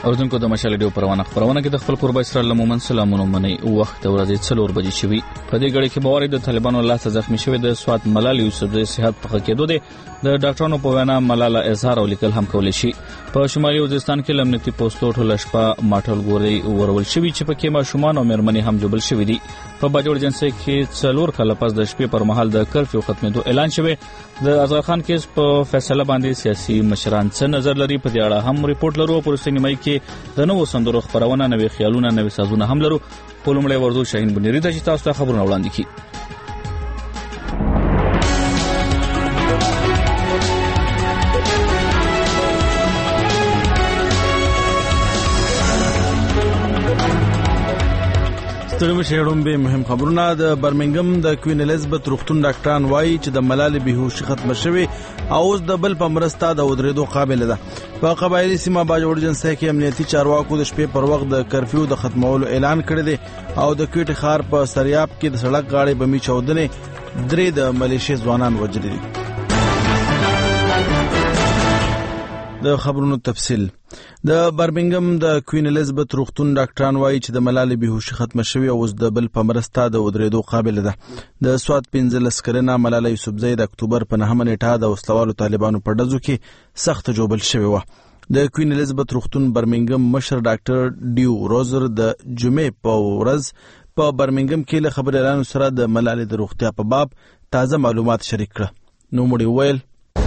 اوردونکو د مشال ډیو پروانه کې د خپل قربا اسرائیل مومن سلامونه منی وخت ورځې 4 بجې شوی په دې غړي کې باور د طالبانو لاس زخمی شوی د سوات ملال یوسف د صحت په کېدو د ډاکټرانو په وینا ملاله اظهار او لیکل هم کول شي په شمالي وزیرستان کې لمنتي پوسټو ټول شپه ماټل ګوري ورول شوی چې په کې ماشومان او مېرمنې هم جوړل شوی دي په باجوړ جنسي کې 4 کله پس د شپې پر مهال د کرفیو ختمېدو اعلان شوی د اظهر خان کیس په فیصله باندې سیاسي مشران څه نظر لري په دې اړه هم ریپورت لرو پر سینمای کې د نوو سندرو خبرونه نوې خیالونه نوې سازونه هم لرو په لومړی ورزو شاهین بنيري د تاسو ته خبرونه وړاندې کی ستړي شهرون به مهم خبرونه د برمنګم د کوین الیزابت روغتون ډاکټران وایي چې د ملال بهوشي ختم شوی او اوس د بل په مرسته د ودریدو قابل ده په قبایلی سیمه باجوړ جنسي کې امنیتي چارواکو د شپې پر وخت د کرفیو د ختمولو اعلان کړی دی او د کوټ خار په سریاب کې د سړک غاړې بمي چودنې درې د ملیشیا ځوانان وژل دي د خبرونو تفصیل د برمنګم د کوین الیزابت روغتون ډاکټران وایي چې د ملال بهوشي ختم شوی او اوس د بل په مرسته د ودریدو قابل ده د سوات 15 کلنه ملال یوسفزۍ د اکتوبر په 9 نیټه د وسلوالو طالبانو په ډزو کې سخت جوړل شوی و د کوین الیزابت روغتون برمنګم مشر ډاکټر ډیو روزر د جمعې په ورځ په برمنګم کې له خبر اعلان سره د ملال د روغتیا په باب تازه معلومات شریک کړ نو مړي ویل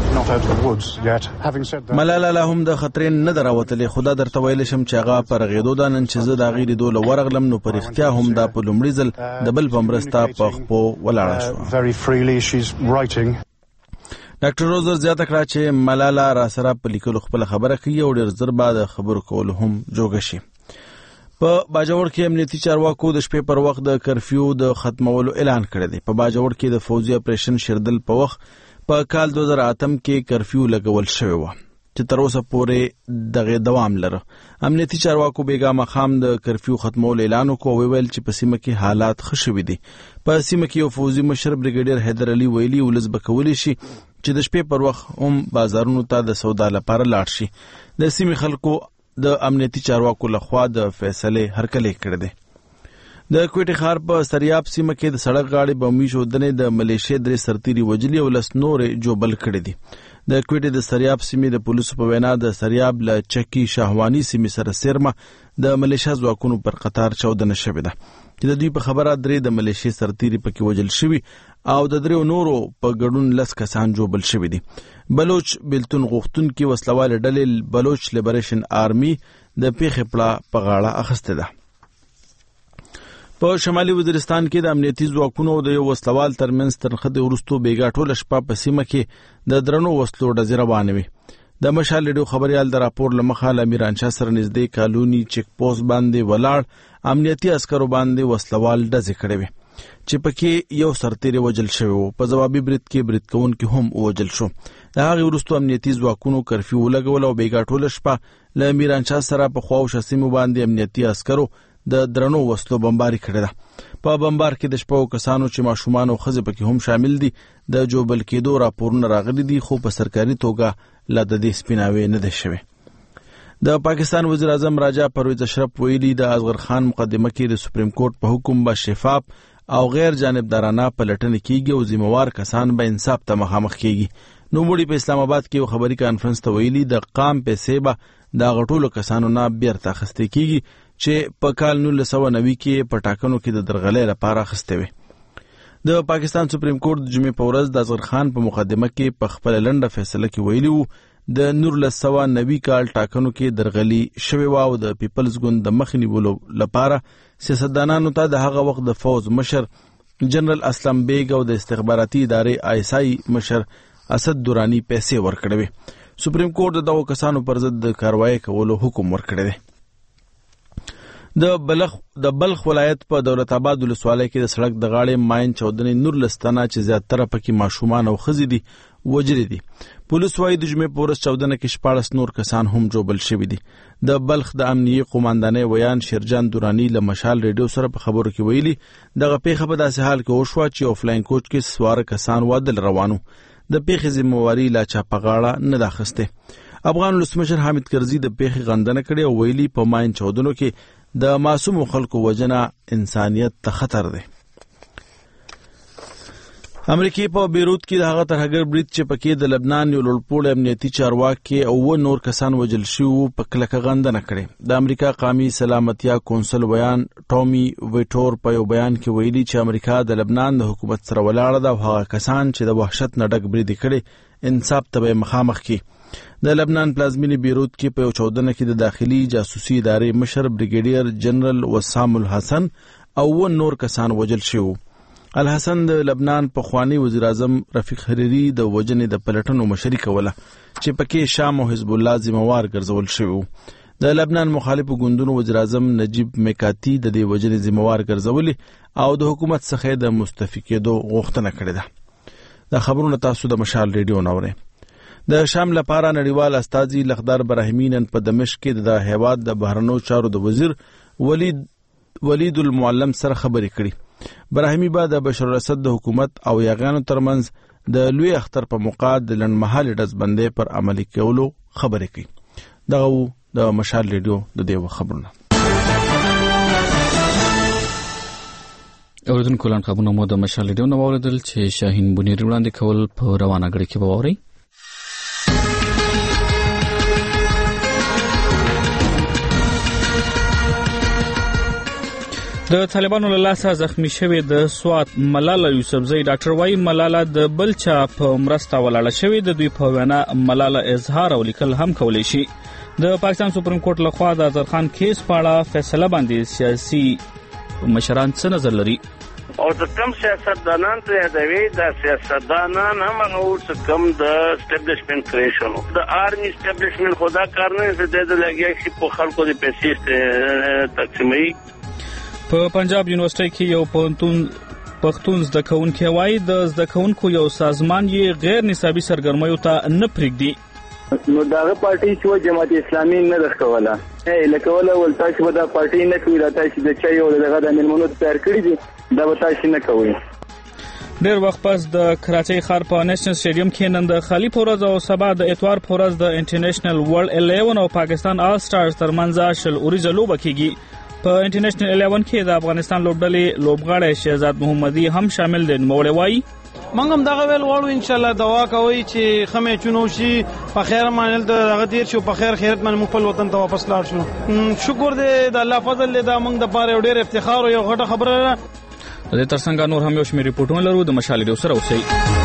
ملاله له هم د خطرین نه دراوتلې خدا درته ویل شم چې هغه پر غېدو د نن چې زه د غیر دوله ورغلم نو پر اختیا هم د په لومړي ځل د بل په مرسته په خپو ولاړه شو ډاکټر روزر زیاته کړه چې ملاله را سره په لیکلو خپل خبره کوي او ډېر زر بعد خبرو کول هم جوګ شي په باجوړ کې امنیتي چارواکو د شپې پر وخت د کرفیو د ختمولو اعلان کړی دی په باجوړ کې د فوجي اپریشن شردل په وخت په کال 2008 کې کرفیو لګول شوی و چې تر اوسه پورې دغه دوام لري امنیتي چارواکو بیګا مخام د کرفیو ختمولو اعلان وکړ ویل چې په سیمه کې حالات ښه دي په سیمه کې یو فوجي مشر بریګیډیر حیدر علي ویلي ولز بکولی شي چې د شپې پر وخت هم بازارونو ته د سودا لپاره لاړ شي د سیمې خلکو د امنیتي چارواکو لخوا د فیصله هرکلې کړې ده د کوټ خار په سریاب سیمه کې د سړک غاړې بمي شودنې د ملیشیا درې سرتيري وجلي او لس نورې جوبل کړې دي د کوټ د سریاب سیمې د پولیسو په وینا د سریاب له چکی شاهوانی سیمې سره سرمه د ملیشیا ځواکونو پر قطار چودنه شوې ده چې د دوی په خبره درې د ملیشیا سرتيري پکې وجل شوی او د درې نورو په ګډون لس کسان جوبل شوی دي بلوچ بلتون غوښتون کې وسلوال ډلې بلوچ لیبریشن آرمي د پیښې پړه په غاړه اخسته ده په شمالي وزیرستان کې د امنیتي ځواکونو د یو وسلوال ترمنځ ترخه ورستو بیګا ټوله شپه په سیمه کې د درنو وسلو ډزې روانې وي د مشال ډیو خبريال د راپور لمخه امیران شاه سره نږدې کالونی چیک پوسټ باندې ولاړ امنیتي عسکرو باندې وسلوال ډزې کړې وي چې پکې یو سرتيري وجل شوی و په جوابي برید کې برید کون کې هم وجل شو د هغه ورستو امنیتي ځواکونو کرفیو لګول او بیګا ټوله شپه له امیران شاه سره په خواو شسمو باندې امنیتي عسکرو د درنو وسلو بمباري کړې ده په بمبار کې د شپو کسانو چې ماشومان او خزه پکې هم شامل دي د جوبل کېدو راپورونه راغلي دي خو په سرکاري توګه لا د دې سپیناوي نه ده شوی د پاکستان وزیر اعظم راجا پرویز اشرف ویلي د اصغر خان مقدمه کې د سپریم کورټ په حکم به شفاف او غیر جانبدارانه پلټنه کیږي او ذمہوار کسان به انصاف ته مخامخ کیږي نو مړي په اسلام آباد کې یو خبري کانفرنس ته ویلي د قام پیسې به د غټولو کسانو نه بیرته اخیستل کیږي چې په کال 1990 کې په ټاکنو کې د درغلۍ لپاره اخیستې وي د پاکستان سپریم کورټ د جمعې په ورځ د اصغر خان په مقدمه کې په خپل لنډه فیصله کې ویلي وو د 1990 کال ټاکنو کې درغلي شوی و او د پیپلز ګوند د مخنیولو لپاره سیاستدانانو ته د هغه وخت د فوز مشر جنرال اسلم بیگ او د استخباراتي ادارې آیسای مشر اسد دورانی پیسې ورکړې سپریم کورټ دغه کسانو پر ضد د کاروایی کولو حکم ورکړی دی د بلخ ولایت په دولت آباد ولسوالۍ کې د سړک د غاړې ماین چودنې نور لستانه چې زیاتره پکې ماشومان او ښځې دي وجلي دي پولیس وايي د جمعې په ورځ چودنه کې 14 نور کسان هم جوبل شوي دي د بلخ د امنیي قوماندانۍ ویان شیرجان دورانی له مشال ریډیو سره په خبرو کې ویلي دغه پیښه په داسې حال کې وشوه چې آفلاین کوچ کې سوار کسان وادل روانو د پیښې ذمہواری لا چا په غاړه نه اخیسته افغان ولسمشر حامد کرزي د پیښې غندنه کړې او ویلي په ماین چودنو کې د معصوم خلکو وجنه انسانیت ته خطر دی. امریکای په بیروت کې د هغه ترهګر برید چې پکې د لبنان یو لوړپوړی امنیتي چارواکي او نور کسان وژل شوي په کلکه غندنه کړې. د امریکا قومي سلامتیا کونسل ویان ټامي ویټور په یو بیان کې ویلي چې امریکا د لبنان د حکومت سره ولاړه ده او هغه کسان چې د وحشت نه ډک برید کړي انصاف ته مخامخ کړي. د لبنان پلازمینی بیروت کې په یو چودنه کې د داخلي جاسوسي ادارې مشر بریګیډیر جنرال وسام الحسن او نور کسان وژل شوي. الحسن د لبنان پخوانی وزیر اعظم رفیق حریری د وجنې د پلټنو مشري کوله چې پکې شام او حزب الله ذمہوار ګرځول شوی. د لبنان مخالفو ګوندونو وزیر اعظم نجیب میکاتی د دې وجنې ذمہوار ګرځولي او د حکومت څخه د مستعفي کېدو غوښتنه کړې ده. د خبرونو تاسو د مشال ریډیو نورئ. د شام لپاره نړیوال استازي لخدار براهیمی نن په دمشق کې د هیواد د بهرنیو چارو د وزیر ولید المعلم سره خبرې کړې. براهیمی بعد د بشار الاسد د حکومت او یاغانو ترمنځ د لوی اختر په موقع د لنډمهالي ډزبندۍ پر عملي کولو خبرې کوي. دغه د مشال ریډیو د دیو خبرونه. اوریدونکو لاندې خبرونه مو د مشال ریډیو نو اوریدل چې شاهین بنيري وړاندې کول په روانه غړي کې باوري. د طالبانو له لاسه زخمی شوی د سوات ملاله یوسفزئی ډاکټر وايي ملاله د بل چا په مرسته ولاړه شوی. د دوی په وینا ملاله اظهار او لیکل هم کولی شي. د پاکستان سپریم کورټ لخوا د اظهرخان کیس په اړه فیصله باندې سیاسي مشران څه نظر لري او د کم سیاستدانان ته دوی د سیاستدانان هم هغه کم د اسټابلیشمنت کریشن د آرمی اسټابلیشمنت خدا کار نه زده د لګیا شي په خلکو د پیسې تقسیمي. په پنجاب یونیورسيټي کې یو پښتون زده کوونکی وایي د زده کوونکو یو سازمان یې غیر نصابي سرګرمیو ته نه پرېږدي. نو داغه پارټي چې جماعت اسلامي نه دښکوله لکه ولتا چې دا پارټي نه کوي راته چې د چا یو دغه د ملمنو تیار کړی دي دا به تاسو نه کوي. ډېر وخت پس د کراچۍ ښار په نېشنل سټیډیم کې نن د خالی پورز او سبا د اتوار پورز د انټرنیشنل ورلد 11 او پاکستان آل سټارز ترمنځ شل اوریزه لوبه کیږي. په انټرنیشنل 11 کې د افغانستان لوبډلې لوبغاړی شهزاد محمدي هم شامل دي. نوموړی وایي موږ هم دغه ویل غواړو ان شاء الله دعا کوي چې خمه چونو شي په خیر مانل دغه تیر شو په خیر خیرت باندې خپل وطن ته واپس لاړ شو. شکر دې د الله فضل له دا موږ د پاره ډېر افتخار او یو غټه خبره ده. د ترڅنګ نور هم یو شمېر ریپورتونه لرو. د مشال ریډیو سره اوسئ.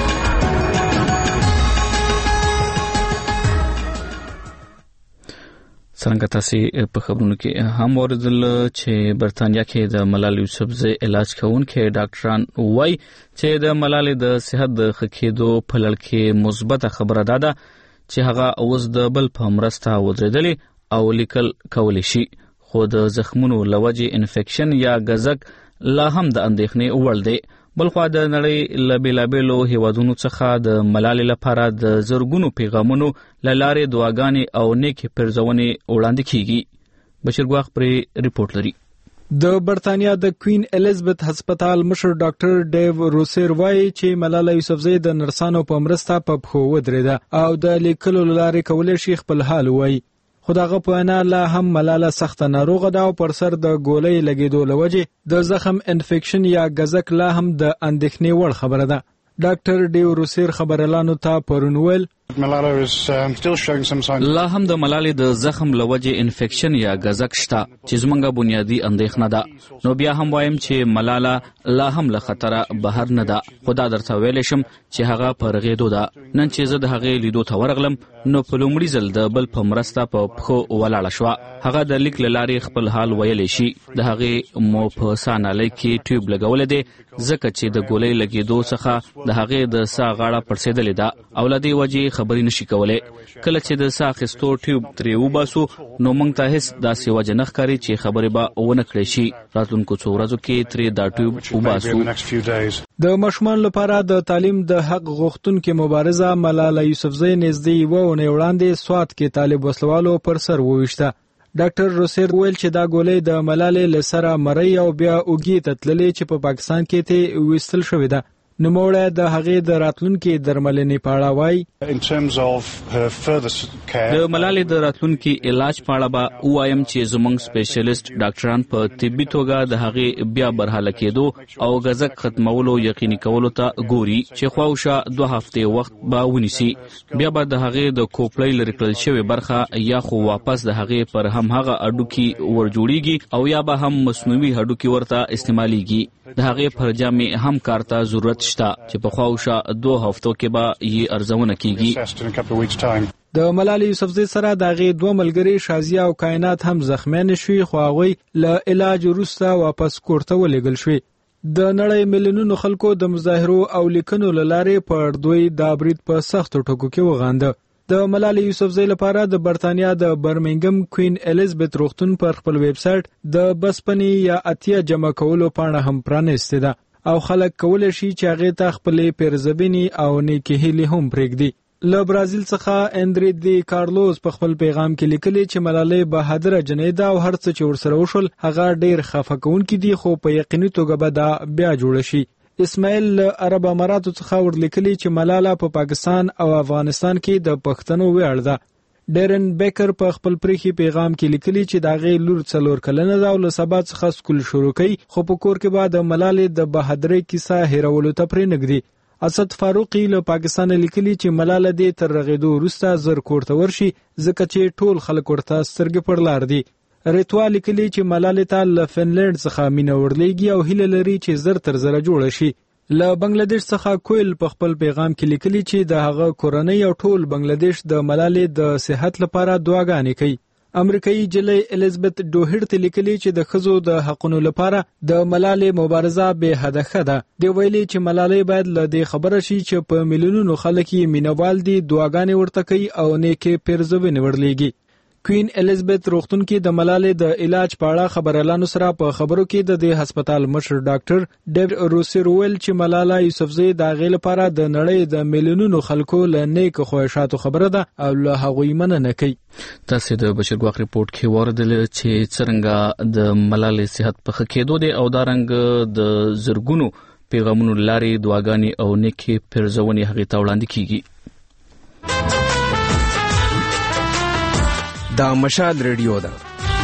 څنګه تاسو په خبرونو کې هم اوریدل چې برتانیا کې د ملاله یوسفزئی علاج کوونکي ډاکټران وایي چې د ملاله د صحت د ښه کېدو په لړ کې مثبته خبره ده چې هغه اوس د بل په مرسته ودرېدلې او لیکل کولی شي. خو د زخمونو لوجې انفیکشن یا غزک لا هم د اندېښنې وړ دی. بلخوا د نړۍ له بیلابیلو هیوادونو څخه د ملالې لپاره د زرګونو پیغامونو له لارې دعاګانې او نیکې پرځونې وړاندې کیږي. بشیر ګواخ پرې ریپورت لري. د برتانیا د کوین الیزابت هسپتال مشر ډاکټر ډیو روسیر وایي چې ملاله یوسفزئی د نرسانو په مرسته په پښو ودرېده او د لیکلو لارې کولای شي خپل حال وایي. خداغه په انا لا هم ملاله سخت ناروغه ده او پر سر د ګولۍ لګیدو لوجه د زخم انفیکشن یا غزک لا هم د اندېښنې وړ خبره ده. ډاکټر ډیو روسیر خبرلانو ته پرونول Malala is still showing some signs. لا هم د ملالې د زخم لوجه انفیکشن یا غزک شته چې زمونږه بنیادی اندېښنه ده. نو بیا هم وایم چې ملاله لا هم له خطره بهر نه ده. خدا درته ویل شم چې هغه پرغېدو ده. نن چې زه د هغې لیدو ته ورغلم نو په لومړي ځل د بل په مرسته په پښو ولاړه شوه. هغه د لیک له لارې خپل حال ویلی شي. د هغې مو په سانالۍ کې ټیوب لګولی دی ځکه چې د ګولۍ لګېدو څخه د هغې د ساه غاړه پړسېدلې ده او له دې وجې خبرې نشي کولای. کله چې د ساه اخیستو ټیوب ترې وباسو نو موږ ته هیڅ داسې وجه نه ښکاري چې خبرې به ونه کړی شي. راتلونکو څو ورځو کې ترې دا ټیوب وباسو. د ماشومان لپاره د تعلیم د حق غوښتونکو مبارزه ملاله یوسفزئی نږدې یوه اونۍ وړاندې سوات کې طالب وسلوالو پر سر وویشته. ډاکټر روسیر ویل چې دا ګولۍ د ملالې له سره مری او بیا اوږې ته تللې چې په پاکستان کې ته ویستل شوې ده. نوموړی د هغې د راتلونکي درملنې په اړه وایي in terms of her further care د ملالې د راتلونکي علاج په اړه به وایم چې زموږ سپیشلیست ډاکټران په طبي توګه د هغې بیا برحاله کېدو او غزک ختمولو یقیني کولو ته ګوري چې خواوشا 2 هفتې وخت به ونیسي. بیا به د هغې د کوپړۍ لرې کړل شوې برخه یا خو واپس د هغې پر هم هغه اډوکي ورجوړیږي او یا به هم مصنوعي هډوکي ورته استعمالیږي. د هغې پر جامې هم کار ته ضرورت شته چې په خواوشا 2 هفتو کې به یې ارزونه کیږي. د ملالې یوسفزۍ سره د هغې 2 ملګري شازیه او کائنات هم زخمیان شوي خو هغوی له علاج وروسته واپس کور ته ولېږل شوي. د نړۍ میلیونونو خلکو د مظاهرو او لیکنو له لارې پر دوی دا برید په سختو ټکو کې وغانده. د ملالې یوسفزۍ لپاره د برتانیا د برمنګم کوین الیزابت روغتون پر خپل ویب سایټ د بسپنې یا اتیا جمع کولو پاڼه هم پرانیستې ده او خلک کولی شي چې هغې ته خپلې پیرزبینې او نیکې هیلې هم پرېږدي. له برازیل څخه اندری دی کارلوس په خپل پیغام کې لیکلي چې ملالۍ بهادره جنۍ ده او هر څه چې ورسره وشول هغه ډېر خفه کوونکي دي خو په یقیني توګه به دا بیا جوړه شي. اسماعیل له عرب اماراتو څخه ورلیکلي چې ملاله په پاکستان او افغانستان کې د پښتنو ویاړ ده. ډیرن بیکر په خپل پریخي پیغام کې لیکلي چې دا غي لور 4 کلنه ده او له سبا څخه سکول شروع کوي خو په کور کې به د ملالۍ د بهادرۍ کیسه هیرولو ته پرې نږدي. اسد فاروقي له پاکستان لیکلي چې ملاله دې تر رغېدو وروسته زر کور ته ورشي ځکه چې ټول خلک ورته سترګې پر لار دي. ریتوا لیکلي چې ملالۍ ته له فنلند څخه مینه ورلېږي او هیله لري چې زر تر زره جوړه شي. له بنگلاديش څخه کویل په خپل پیغام کې لیکلي چې د هغه کورنۍ او ټول بنگلاديش د ملالۍ د صحت لپاره دعاګانې کوي. امریکایي جلۍ الیزابت ډوهرت لیکلي چې د ښځو د حقونو لپاره د ملالۍ مبارزه به هدفه ده. دی ویلي چې ملالۍ باید له دې خبره شي چې په میلیونونو خلک یې مینوال دي دعاګانې ورته کوي او نیکې پیرزوینې ورلېږي. کوین الیزابت روغتون کې د ملالۍ د علاج په اړه خبريالانو سره په خبرو کې د دې هسپتال مشر ډاکټر ډیوډ روسر ویل چې ملاله یوسفزۍ د هغې لپاره د نړۍ د میلیونونو خلکو له نیکو خواهشاتو خبره ده او له هغوی مننه کوي. تاسو د بشرګواخ ریپورت کې وردل چې څنګه د ملالۍ صحت په ښه کېدو دی او دا رنګ د زرګونو پیغامونو لارې دعاګانې او نیکې پیرزونې هغې ته وړاندې کیږي. دا مشال ریډیو ده.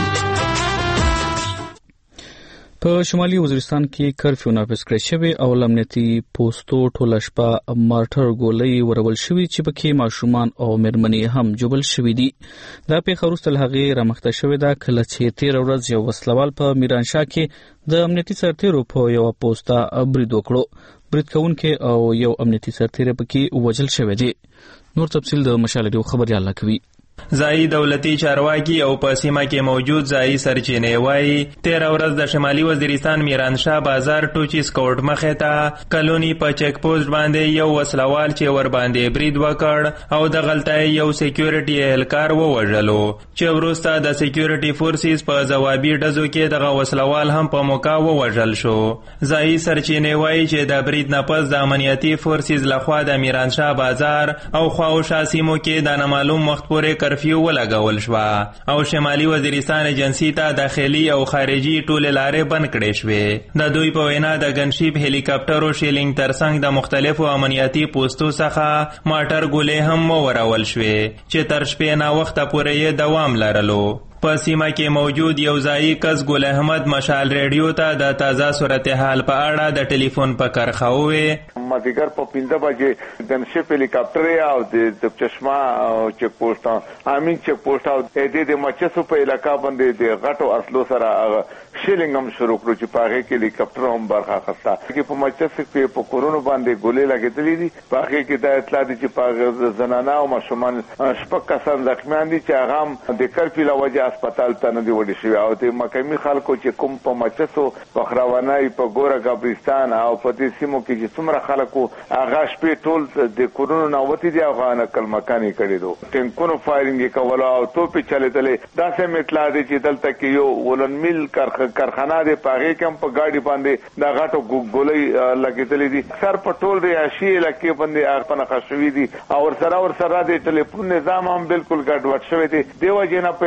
په شمالي وزیرستان کې کرفیو نافذ کړی شوی او امنیتي پوسټو ټوله شپه مارټر ګولۍ ورول شوی چې پکې ماشومان او مېرمنې هم جوبل شوي دي. دا پیښه وروسته له هغې رامخته شوې ده کله چې 13 ورځ یو وسلوال په میرانشاه کې د امنیتي سرتیرو په یوه پوسټه برید وکړو. برید کوونکی او یو امنیتي سرتیری پکې وژل شوی دی. نور تفصیل د مشال ریډیو خبريال کوي. ځایي دولتي چارواکي او په سیمه کې موجود ځایي سرچینې وایي 13 ورځ د شمالي وزیرستان میرانشاه بازار ټوچی سکوټ مخې ته کلونی په چک پوسټ باندې یو وسلوال چې ور باندې برید وکړ او د غلطۍ یو سکیورټي اهلکار ووژلو چې وروسته د سکیورټي فورسز په ځوابي ډزو کې دغه وسلوال هم په موقع ووژل شو. ځایي سرچینې وایي چې د برید نه پس د امنیتي فورسز لخوا د میرانشاه بازار او خواوشا سیمو کې د نامعلوم وخت پورې کرفیو ولګول شوه او شمالي وزیرستان ایجنسی ته داخلي او خارجي ټولې لارې بند کړې شوې. د دوی په وینا د ګنشیپ هلیکاپټرو شیلینګ ترڅنګ د مختلفو امنیتي پوسټو څخه ماټر ګولې هم ورول شوې چې تر شپې نه وخته پورې یې دوام لرلو. په سیمه کې موجود یو ځایي کس ګل احمد مشال ریډیو ته د تازه صورتحال په اړه د ټلیفون په کرخه وویل. مازیګر په 15 بجې ګنشیپ هلیکاپټر او د چشمه چک پوسټ امین چک پوسټ او د مچسو په علاقہ باندې د غټو اصلو سره شیلینګ هم شروع کړو چې پاغه کې هلیکاپټر هم برخه اخیسته چې په مچس کې په کورونو باندې ګولې لګېدلې دي. پاغه کې د اطلاع دي چې پاغه زنانه او ماشومان شپږ کسان زخمیان دي چې هغه د کرفیو له وجې هسپتال ته نه دی وړي شوی او د مقامي خلکو چې کوم په مچسو په خراوانای په ګوره قبرستان او په دې سیمو کې چې څومره خلکو هغه شپې ټول د کورونو نه وتی دي هغه نقل مکاني کړي دو ټینکونو فایرینګ کول او توپې چلېدلې. دا سم اطلاع دي چې دلته کې یو ولن میل کارخانه دی پاغه کې هم په گاډي باندې دا غټو ګولۍ لګېدلې دي. اکثر په ټول رهاشي علاقې باندې اړپنه خښوي دي او ور سره د ټلیفون نظام هم بالکل ګډوډ شوی دی. دیو جنا په علاقہ کې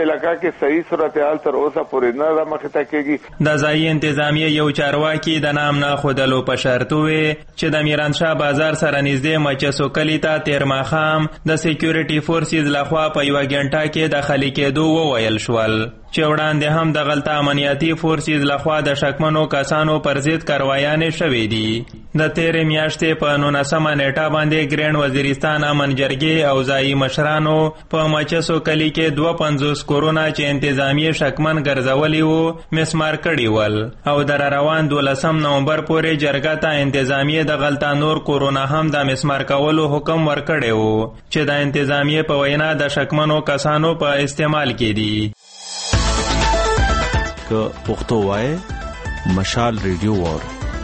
کې صحیح صورتحال تر اوسه پورې نه رامخته کېږي. د ځایي انتظامیه یو چارواکي د نام نه ښودلو په شرط وویل چې د میرانشاه بازار سره نږدې مچسو کلي ته تېر ماښام د سیکیورټي فورسز لخوا په یوه ګنټه کې داخلي کېدو وویل شول چې وړاندې هم دغلته امنیتي فورسز لخوا د شکمنو کسانو پر ضد کاروایانې شوې دي. د تېرې میاشتې په 19 نیټه باندې ګرین وزیرستان امن جرګې او ځایي مشرانو په مچسو کلي کې 52 کورونه چې انتظامیه شکمن ګرځولي وو مسمار کړي ول او در روان 12 نومبر پورې جرګه ته انتظامیه دغلته نور کورونه هم د مسمار کولو حکم ورکړی وو چې د انتظامیه په وینا د شکمنو کسانو په استعمال کې دي. که پښتو وای مشال ریډیو وار.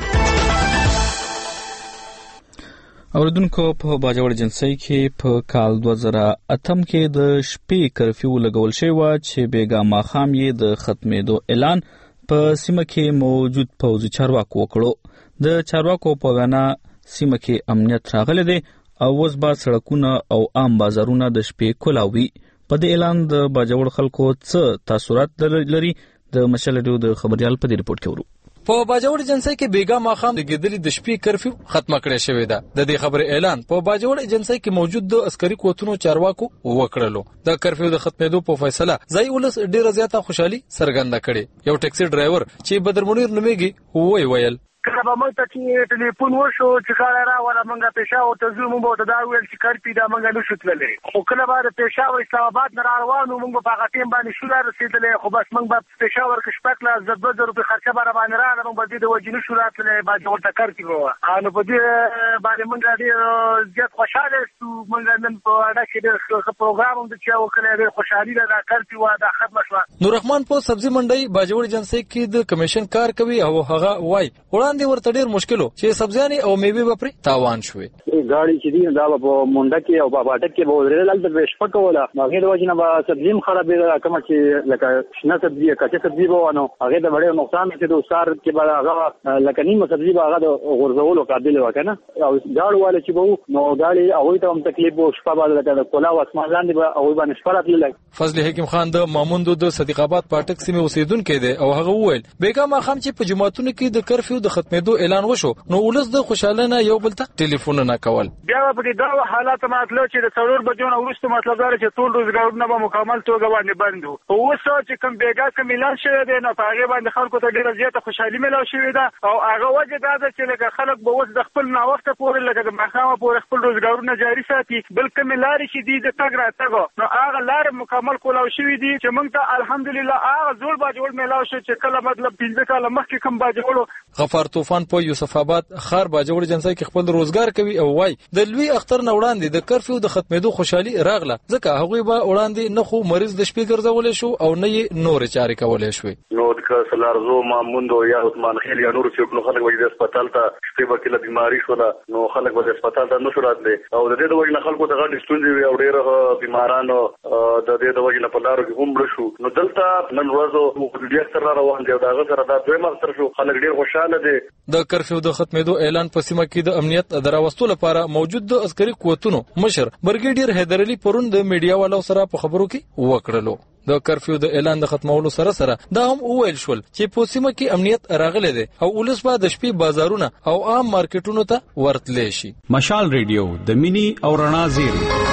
اوریدونکو په باجوړ جنسي کې په کال 2008 کې د شپې کرفیو لګول شوی و چې بیګا ماښام یې د ختمېدو اعلان په سیمه کې موجود پوځي چارواکو وکړو. د چارواکو په وینا سیمه کې امنیت راغلی دی او اوس به سړکونه او عام بازارونه د شپې کولاوي. په دې اعلان د باجوړ خلکو څه تاثرات لري د مشال ریډیو د خبريال په دې رپورت کې ورو. په باجوړ ایجنسی کې بیګا ماښام د ګدلې د شپې کرفیو ختمه کړې شوې ده. د دې خبرې اعلان په باجوړ ایجنسی کې موجود د عسکري قوتونو چارواکو وکړلو. د کرفیو د ختمېدو په فیصله ځای ولس ډیره زیاته خوشحالي څرګنده کړې. یو ټیکسي ډرایور چې بدر منیر نومېږي ویل کله به موږ ته چې ټلیفون وشو چې کله راوړه موږ پېښور ته ځو موږ ته دا ویل چې کرپی دا موږ نشو تللی خو کله به د پېښور اسلام آباد نه روانو موږ په هغه ټیم باندې شو رسېدلی خو بس موږ به پېښور کې شپږ لاس د 2000 روپۍ خرچه به راباندې راغله موږ به دې د وجې نشو راتللی باجوړ ته کرپي به وه نو په دې باندې موږ ډېر زیات خوشحاله شو. موږ نن په اډه کې ډېر ښه پروګرام هم چې وکړی ډېر خوشحالي ده دا کرپي وه دا ختمه شوه. نوررحمان په سبزي منډۍ باجوړ ایجنسی کې د کمیشن کار کوي او هغه وایي وړاندې ورته ډېر مشکل چې سبزیانې او میوې به پرې تاوان شوې. ګاډي چې دي دا په مونډه کې او په باټک کې به ودرېدل دلته شپه کوله هغې د وجې نه به سبزي هم خرابېده کومه چې لکه شنه سبزي کچه سبزي به وه نو هغې ته به ډېر نقصان چې د سار کې به هغه لکه نیمه سبزي به هغه د غورځولو قابل وه که نه او ګاډو والا چې به وو نو ګاډي هغوی ته هم تکلیف و شپه به لکه د کولا او اسمان لاندې به هغوی باندې شپه راتللی. فضل حکیم خان د ماموندو د صدیق آباد پاټک سیمې اوسېدونکی دی او هغه وویل بیګا ماښام چې په جوماتونو کې د کرفیو د ختمېدو اعلان وشو نو ولس د خوشاله نه یو بل ته ټلیفونونه کول. بیا به په دا حالات مطلب چې د 4 بجو نه وروسته مطلب دا چې ټول روزګارونه به مکمل توګه باندې بند وو. اوس چې کوم بیګا کوم اعلان شوی دی نو په هغې باندې خلکو ته ډېره زیاته خوشحالي میلاو شوې ده او هغه وجه دا ده چې لکه خلک به اوس د خپل ناوخته پورې لکه د ماښامه پورې خپل روزګارونه جاري ساتي. بل کومې لارې چې دي د تګ راتګ نو هغه لارې مکمل کولاو شوي دي چې موږ ته الحمدلله هغه زوړ باجوړ میلاو شو چې کله مطلب 15 کاله مخکې کوم باجوړ غفار طوفان په یوسف آباد خار باجوړ ایجنسی کې خپل روزګار کوي او وای د لوی اختر نه وړاندې د کرفیو د ختمېدو خوشحالي راغله ځکه هغوی به وړاندې نه خو مریض د شپې ګرځولی شو او نه یې نورې چارې کولی شوې. نو د سلارزو ماموندو یا عثمان خیل یا نورو څوک نو خلک به د هسپتال ته شپې به کله بیماري شوله نو خلک به د هسپتال ته نشو راتلی او د دې د وجې نه خلکو ته غټې ستونزې وي او ډېر بیمارانو د دې د وجې نه په لارو کې هم مړه شو. نو دلته نن ورځو ډېر اختر را روان دی او د هغه سره دا دویم اختر شو خلک ډېر خوشحاله دي. د کرفیو د ختمېدو اعلان په سیمه کې د امنیت د راوستو لپاره موجود د عسکري قوتونو مشر برګیډیر حیدر علي پرون د میډیا والو سره په خبرو کې وکړلو. د کرفیو د اعلان د ختمولو سره سره دا هم وویل شول چې په سیمه کې امنیت راغلی دی او ولس به د شپې بازارونه او عام مارکیټونو ته ورتلی شي. مشال ریډیو د مینی او رڼا زیری.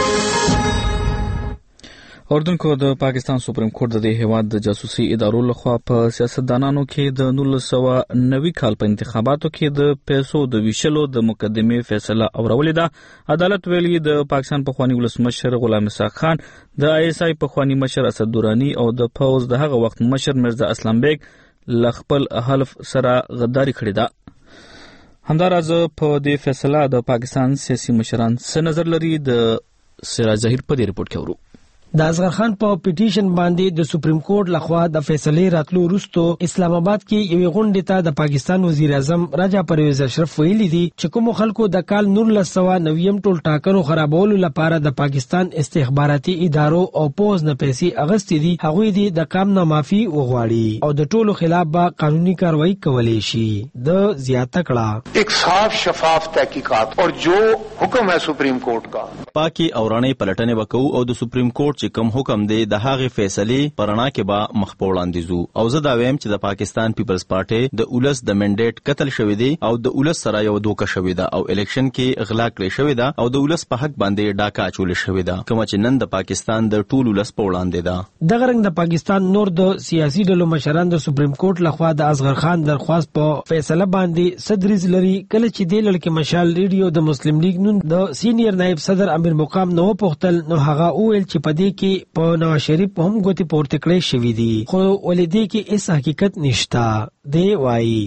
اردوونکو د پاکستان سپریم کورټ د دې هیواد د جاسوسي ادارو لخوا په سیاستدانانو کې د 1990 کال په انتخاباتو کې د پیسو د ویشلو د مقدمې فیصله اورولې ده. عدالت ویلي د پاکستان پخوانی ولسمشر غلام اسحاق خان د ISI پخوانی مشر اسد دورانی او د پوز د هغه وخت مشر مرزا اسلام بیگ لخپل حلف سره غداری کړې ده. همداراز په دې فیصله د پاکستان سیاسي مشران څه نظر لري د سراج ظهیر په دې رپورت کې ورو. د اصغر خان په پټیشن باندې د سپریم کورټ لخوا د فیصلې راتلو وروسته اسلام آباد کې یوې غونډې ته د پاکستان وزیر اعظم راجا پرویز اشرف ویلي دي چې کوم خلکو د کال 1990 ټول ټاکنو خرابولو لپاره د پاکستان استخباراتي ادارو او پوز نه پیسې اغستې دي هغوی دي د قانون معافي وغواړي او د ټولو خلاف به قانوني کاروایی کولی شي. د زیاته کړه ایک صاف شفاف تحقیقات اور جو حکم ہے سپریم کورٹ کا پاکي او رڼې پلټنې وکړو او د سپریم کورټ چې کوم حکم دی د هغې فیصلې په رڼا کې به مخ په وړاندې ځو. او زه دا وایم چې د پاکستان پیپلز پارټي د اولس د منډیټ قتل شوی دی او د اولس سره یو دوکه شوی ده او الیکشن کې غلا کړې شوی ده او د اولس په حق باندې ډاکا اچول شوی ده کوم چې نن د پاکستان د ټول اولس په وړاندې ده. دغه رنګ د پاکستان نور د سیاسي ډلو مشران د سپریم کورټ لخوا د اصغر خان درخواست په فیصله باندې صدریز لري کله چې د لړکې مشال ریډیو د مسلم لیگ نن د سینیئر نائب صدر امیر مقام نو پختل نو هغه ویل چې په دې کې په نواز شریف هم ګوتې پورته کړې شوې دي خو ولې دې کې هیڅ حقیقت نشته دی وایي.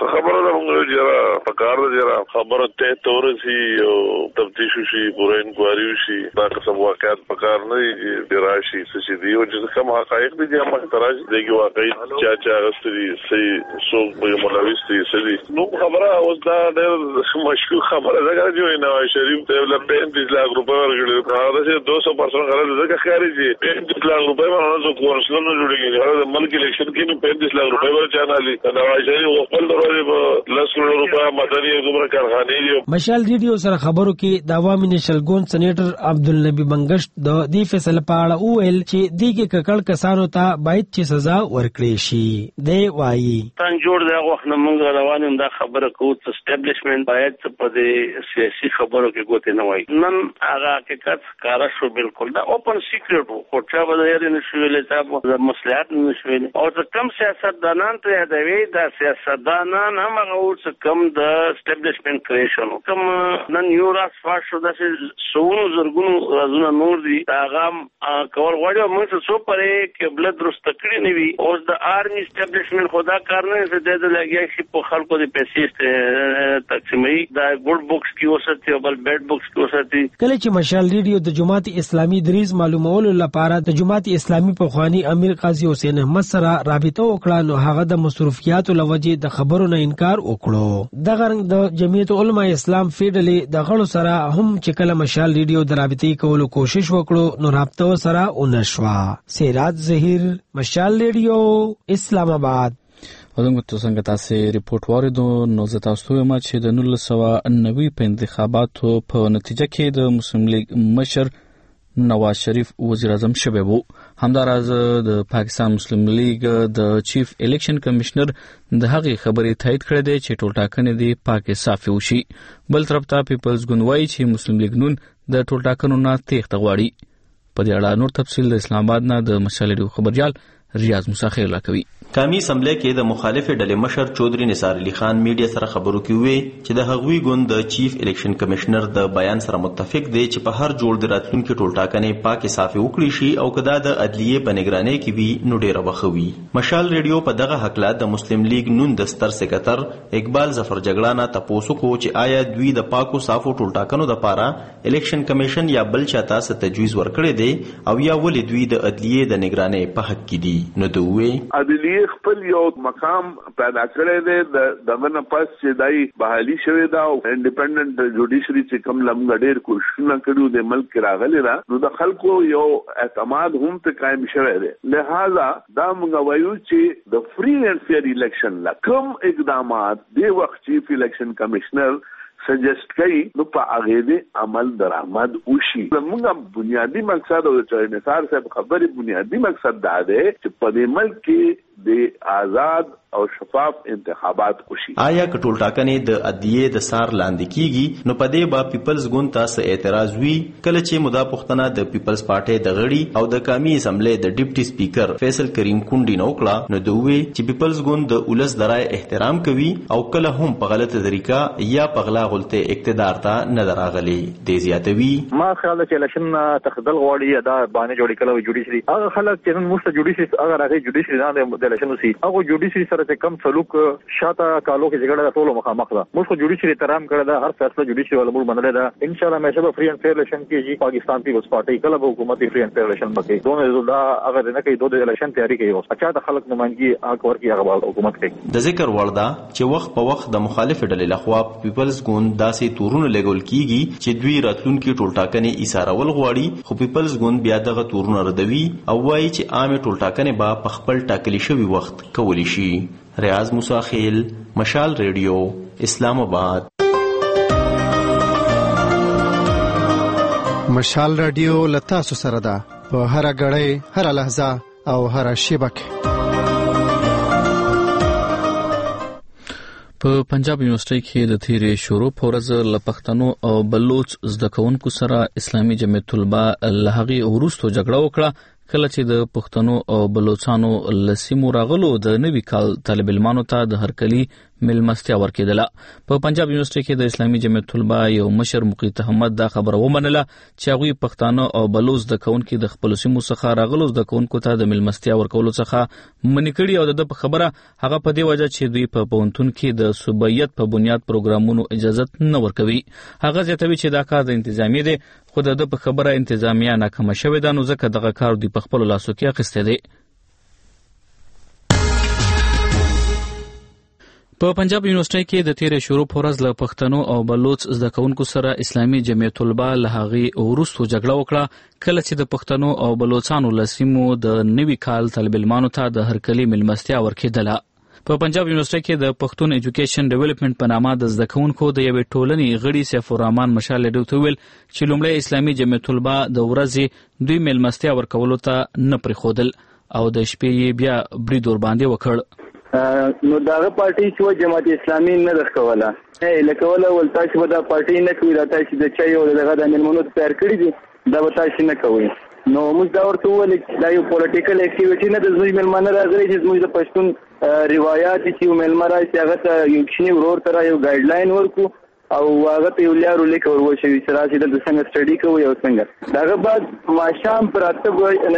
پکار دی خبره ته تورسي او تفتیش شي پوره انکوایری شي دا قسم واقعات پکار نه دي راشي چې دی او چې کوم حقایق دي چې هم تراش دیږي واقعي چا غستري سي سو په مولويستي سي نو خبره اوس دا ډېر مشکوک خبره ده چې نواز شریف ته ول 35 لک روپے ورکړي دا چې 200% غلط ده که خارجي 35 لک روپے باندې څو کورسونه جوړيږي دا ملک الیکشن کې 35 لک روپے ورچانالي نواز شریف خپل دروازه په 10 کروڑ روپے مشال ریډیو سره خبرو کې د عوامي نشل ګوند سېنیټر عبدالنبی بنگشت د دې فیصله په اړه وویل چې دې کې ککړ کسانو ته باید چې سزا ورکړي شي. دی وایي تان جوړ دا وخت نه موږ روانم دا خبره کوو چې اسټابلیشمنت باید په دې سیاسي خبرو کې ګوتې نه وایي. نن هغه حقیقت ښکاره شو بالکل دا اوپن سیکریټ وو خو چا به یې نه شو ویلې چې مصلحت نه شو ویلې او کم سیاستدانان ته یادوي دا سیاستدانان هم هغه څه کم د اسټابلیشمنت کریشن کوم نن یو راس فاشو داسې سونو زرګونو رازونه نور دي هغه کول غواړي موږ څه پرې کې بل درست کړی نه وي او د آرمي اسټابلیشمنت خدا کار نه څه د لګیا شي په خلکو د پیسې تقسیمي دا ګډ بوکس کې وساتي او بل بیډ بوکس کې وساتي. کله چې مشال ریډیو د جماعت اسلامي دریز معلومولو لپاره د جماعت اسلامي په خواني امیر قاضي حسین احمد سره رابطه وکړه نو هغه د مصروفیاتو لوجې د خبرو نه انکار وکړو. دغه رنګ د جمعیت علماء اسلام فیډلې د غړو سره هم چې کله مشال ریډیو د رابطې کولو کوشش وکړو نو رابطه سره ونشوا. سیراج ظهیر مشال ریډیو اسلام آباد. ودغه څنګه تاسو ریپورت واردو نو زه تاسو ته ما چې د 1990 په انتخاباتو په نتیجه کې د مسلم لیگ مشر نواز شریف وزیر اعظم شوی وو. همداراز د پاکستان مسلم لیگ د چیف الیکشن کمشنر د هغې خبرې تایید کړې ده چې ټولټاکنې دی پاکه صافي وشي. بل طرف ته پیپلز ګوند وایي چې مسلم لیگ نون د ټولټاکنو نه تېښته غواړي. په دې اړه نور تفصیل د اسلام آباد نه د مشال ریډیو خبريال ریاض موسی خیر لا کوي. قومي اسمبلی کې د مخالف ډلې مشر چودري نثار علي خان میډیا سره خبرو کې وی چې د هغوی ګوند د چیف الیکشن کمشنر د بیان سره متفق دی چې په هر جوړ د راتلونکو ټولټاکنې پاکه صافي وکړي شي او کدا د عدلیه په نگرانۍ کې وی نو ډیره وخوي. مشال ریډیو په دغه حقله د مسلم لیگ نون د ستر سکرټر اقبال ظفر جګړه تاسو کو چې آیا دوی د پاکو صافو ټولټاکنو د پاره الیکشن کمیشن یا بل چاته ست تجویز ورکړي دي او یا ولې دوی د عدلیه د نگرانۍ په حق کې دي. نو دوی عدلیه خپل یو مقام پیدا کړی دی دغه نه پس چې دای بحالي شوی دا او انډیپندنت جوډیشري چې کوم لمګ ډېر کوششونه کړو د ملک کې راغلی را نو د خلکو یو اعتماد هم ته قائم شوی دی. لہذا دا موږ وایو چې د فری اینڈ فیر الیکشن لا کوم اقدامات دی وخت چیف الیکشن کمشنر سجست کوي نو په هغه دې عمل درآمد وشي. زموږ بنیادی مقصد او د نثار صاحب خبرې بنیادی مقصد دا دی چې په دې ملک کې د آزاد او شفاف انتخابات وشي. آیا کټول ټاکنې د ادیې د سار لاندې کیږي نو په دې با پیپلز ګوند تاسو اعتراض وی کله چې مدا پښتنه د پیپلز پارټي د غړي او د قومي اسمبلی د ډیپټي سپیکر فیصل کریم کونډي نو کړه نو دوی چې پیپلز ګوند د ولس درای احترام کوي او کله هم په غلطه طریقه یا په غلا غلطه اقتدار ته نه دراغلي د زیاتوي. ما خیال چې الیکشن تخدل غواړي دا باندې جوړی کله جوډیشري هغه خلک چې نن موږ جوډیشري اگر هغه جوډیشري نه د الیکشن وسی هغه جوډیشري سره کم سلوک شاته کالو کې جګړه ټولو مخامخ ده. موږ جوډیشري احترام کړی دا هر فیصله جوډیشري ول موږ منل دا ان شاء الله مشه به فری اینڈ فیر الیکشن کېږي. پاکستان پیپلز پارټي کله به حکومت فری اینڈ فیر الیکشن وکړي دوه دا اگر نه کوي دوه الیکشن تیاری کوي او اچھا د خلک نمائندګي حق ورکړي هغه حکومت کوي. د ذکر وردا چې وخت په وخت د مخالف ډلې لخوا پیپلز ګوند داسې تورونه لګول کیږي چې دوی راتلونکي ټولټاکنې ایثارول غواړي خو پیپلز ګوند بیا دغه تورونه ردوي او وایي چې عامه ټولټاکنې به په خپل ټاکلي شوی وخت کولی شي. ریاض موسی خیل مشال ریډیو اسلام آباد. مشال رادیو لتاسو سره ده په هر غړی هر لحظه او هر شیبه کې. په پنجاب یونیورسيټي کې د تیرې شروع پورز له پښتنو او بلوچ زده کوونکو سره اسلامي جمعیت طلبه لهغي ورستو جګړه وکړه کله چې د پښتنو او بلوچستانو لسیمو راغلو د نوي کال طالب علمانو ته د هرکلی ملمستیا ورکېدله. په پنجاب یونیورسيټي کې د اسلامي جمعیت طلبه یو مشر مقیت احمد دا خبره ومنله چې هغوی پښتانه او بلوچ د کونکو د خپل سیمو څخه راغلو د کونکو ته د ملمستیا ورکولو څخه منې کړي او د خبره هغه په دې وجه چې دوی په پونتون کې د صوبایت په بنیاد پروګرامونو اجازه نه ورکوي. هغه زیاتوي چې دا کار د انتظامی دی خو د په خبره انتظامیه ناکامه شوې ده نو ځکه دغه کار دوی په خپل لاسو کې اخیستی دی. په پنجاب یونیورسيټي کې د تیرې شروع پورز له پښتنو او بلوچ زده کوونکو سره اسلامي جمعیت طلبه لهغي ورستو جګړه وکړه کله چې د پښتنو او بلوچستانو لسیمو د نوي کال طالب علمانو ته د هرکلی ملمستیا ورکېدله. په پنجاب یونیورسيټي کې د پښتون ایجوکیشن ډیولپمنٹ په نامه د زده کوونکو د یوې ټولنې غړي سیف الرحمن مشال ډیو ویل چې لومړی اسلامي جمعیت طلبه د ورځې دوی ملمستیا ورکولو ته نه پریښودل او د شپې بیا برید ور باندې وکړ. نو داغه پارټي چې جماعت اسلامي نه درکوله لکه ولا ولتا چې دا پارټي نه کوي راته چې د چا یو دغه د ملمنو تیار کړی دي دا وتا چې نه کوي نو موږ دا ورته ولې دا یو پولیټیکل اکټیویټي نه د زوی ملمنه راغلي چې موږ د پښتون روایت چې ملمنه راځي هغه ته یو شنی ورور تر یو ګایډ لاین ورکو او هغه ته یو لارو لیک وروشي چې راځي د څنګه سټډي کوي او څنګه داغه بعد ماشام پر اته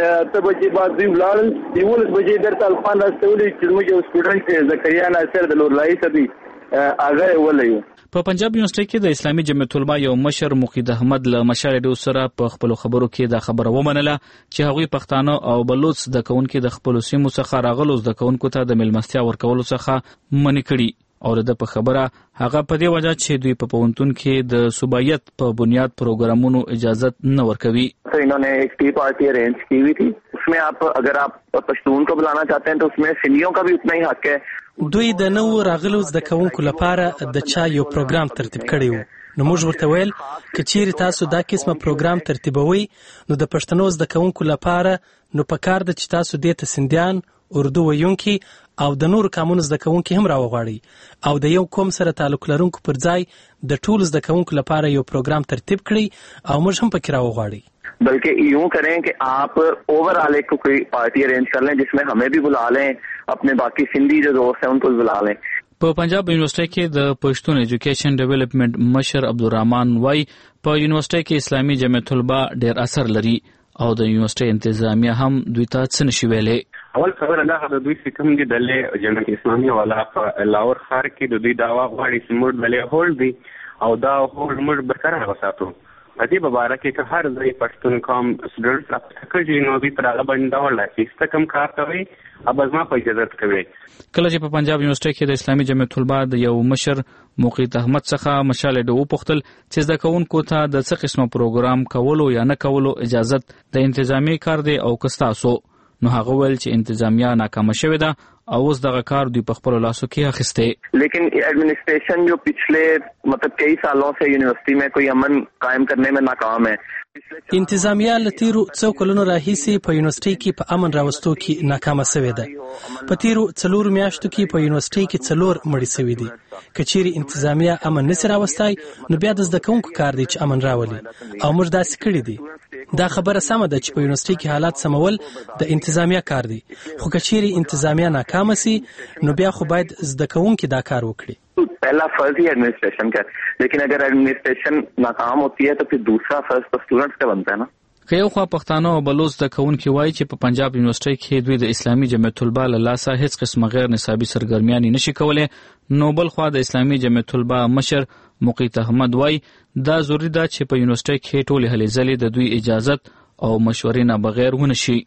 بجې بعد دی ولال دیول بجې درته الفان راستولې چې موږ یو سټوډنټ زکریا ناصر د لورلای سدي هغه ولایو. په پنجاب یونیورسيټي کې د اسلامي جمعیت طلبه یو مشر مقید احمد له مشال ډیو سره په خپل خبرو کې دا خبره ومنله چې هغوی پښتانه او بلوچ د کونکو د خپل سیمو څخه راغلو د کونکو ته د ملمستیا ورکولو څخه منې کړي او د په خبره هغه په دې وجه چې دوی په پونتون کې د صوبایت په بنیاد پروګرامونو اجازه نه ورکوي. इन्होंने एक T party arrange की हुई थी उसमें अगर आप पश्तून को बुलाना चाहते हैं तो उसमें सिंधियों का भी उतना ही हक है. دوی د نو راغلو زده کوونکو لپاره د چا یو پروګرام ترتیب کړی وو نو موږ ورته ویل که چیرې تاسو دا قسمه پروګرام ترتیبوي نو د پښتنو زده کوونکو لپاره نو پکار د چې تاسو دې ته سندیان اردو ویونکي او د نور قانون زده کوونکي هم راوغواړي او د یو قوم سره تعلق لرونکو پر ځای د ټول زده کوونکو لپاره یو پروګرام ترتیب کړي او موږ هم پکې راوغواړي. बल्कि यूं करें कि आप ओवरऑल एक कोई पार्टी अरेंज कर लें जिसमें हमें भी बुला लें अपने बाकी सिंधी जो दोस्त हैं उनको बुला लें. په پنجاب یونیورسيټي کې د پښتون ایجوکیشن ډیولپمنٹ مشر عبدالرحمن وای په یونیورسيټي کې اسلامي جمعیت طلبه ډېر اثر لري او د یونیورسيټي انتظامیه هم دوی ته څه نشي ویلې. اول خبره دا د دوی کوم دي دلې جمعیت اسلامي والا په لاهور ښار کې د دوی داوا غواړي چې موږ دلې هول دي او دا هول موږ برقرار وساتو. په دې باره کې که هر ځای پښتون قوم سټوډنټ راځي نو دوی پر هغه باندې دا ولا چې کوم کار کوي ابزما په اجازه کوي. کله چې په پنجاب یونیورسيټي کې د اسلامي جمعیت طلبه د یو مشر مقید احمد څخه مشال ډیو پوښتل چې زده کوونکو ته د څه قسمه پروګرام کولو یا نه کولو اجازه د انتظامی کار دی او کستاسو نو هغه ویل چې انتظامیه ناکامه شوې ده او اوس دغه کار دوی په خپل لاسو کې اخیسته. لیکن ایڈمنسٹریشن جو پچھلے کئی سالوں سے یونیورسٹی میں کوئی امن قائم کرنے میں ناکام ہے. انتظامیه لتیرو څو کلونو راهیسې په یونیورسيټي کې په امن راوستو کې ناکامه شوې ده. په تیرو 4 میاشتو کې په یونیورسيټي کې 4 مړي شوي دي. کچېری انتظامیه امن نشي راوستای نو بیا د زده کوونکو کار دی چې امن راولي او موږ داسې کړی دي. دا خبره سمه ده چې په یونیورسيټي کې حالات سمول د انتظامیه کار دی خو کچېری انتظامیه ناکامه سي نو بیا خو باید زده کوونکو دا کار وکړي. पहला फर्ज ही एडमिनिस्ट्रेशन का लेकिन अगर एडमिनिस्ट्रेशन नाकाम होती है तो फिर दूसरा फर्ज तो स्टूडेंट्स का बनता है ना. که یو خوا پښتانه او بلوچ د کونکو وایي چې په پنجاب یونیورسيټي کې دوی د اسلامي جمعیت طلبه له لاسه هیڅ قسمه غیر نصابي سرګرمیانې نشي کولای نو بل خوا د اسلامي جمعیت طلبه مشر مقید احمد وایي دا ضروري ده چې په یونیورسيټي کې ټول هلې ځلې د دوی اجازه او مشورې نه بغیر ونشي.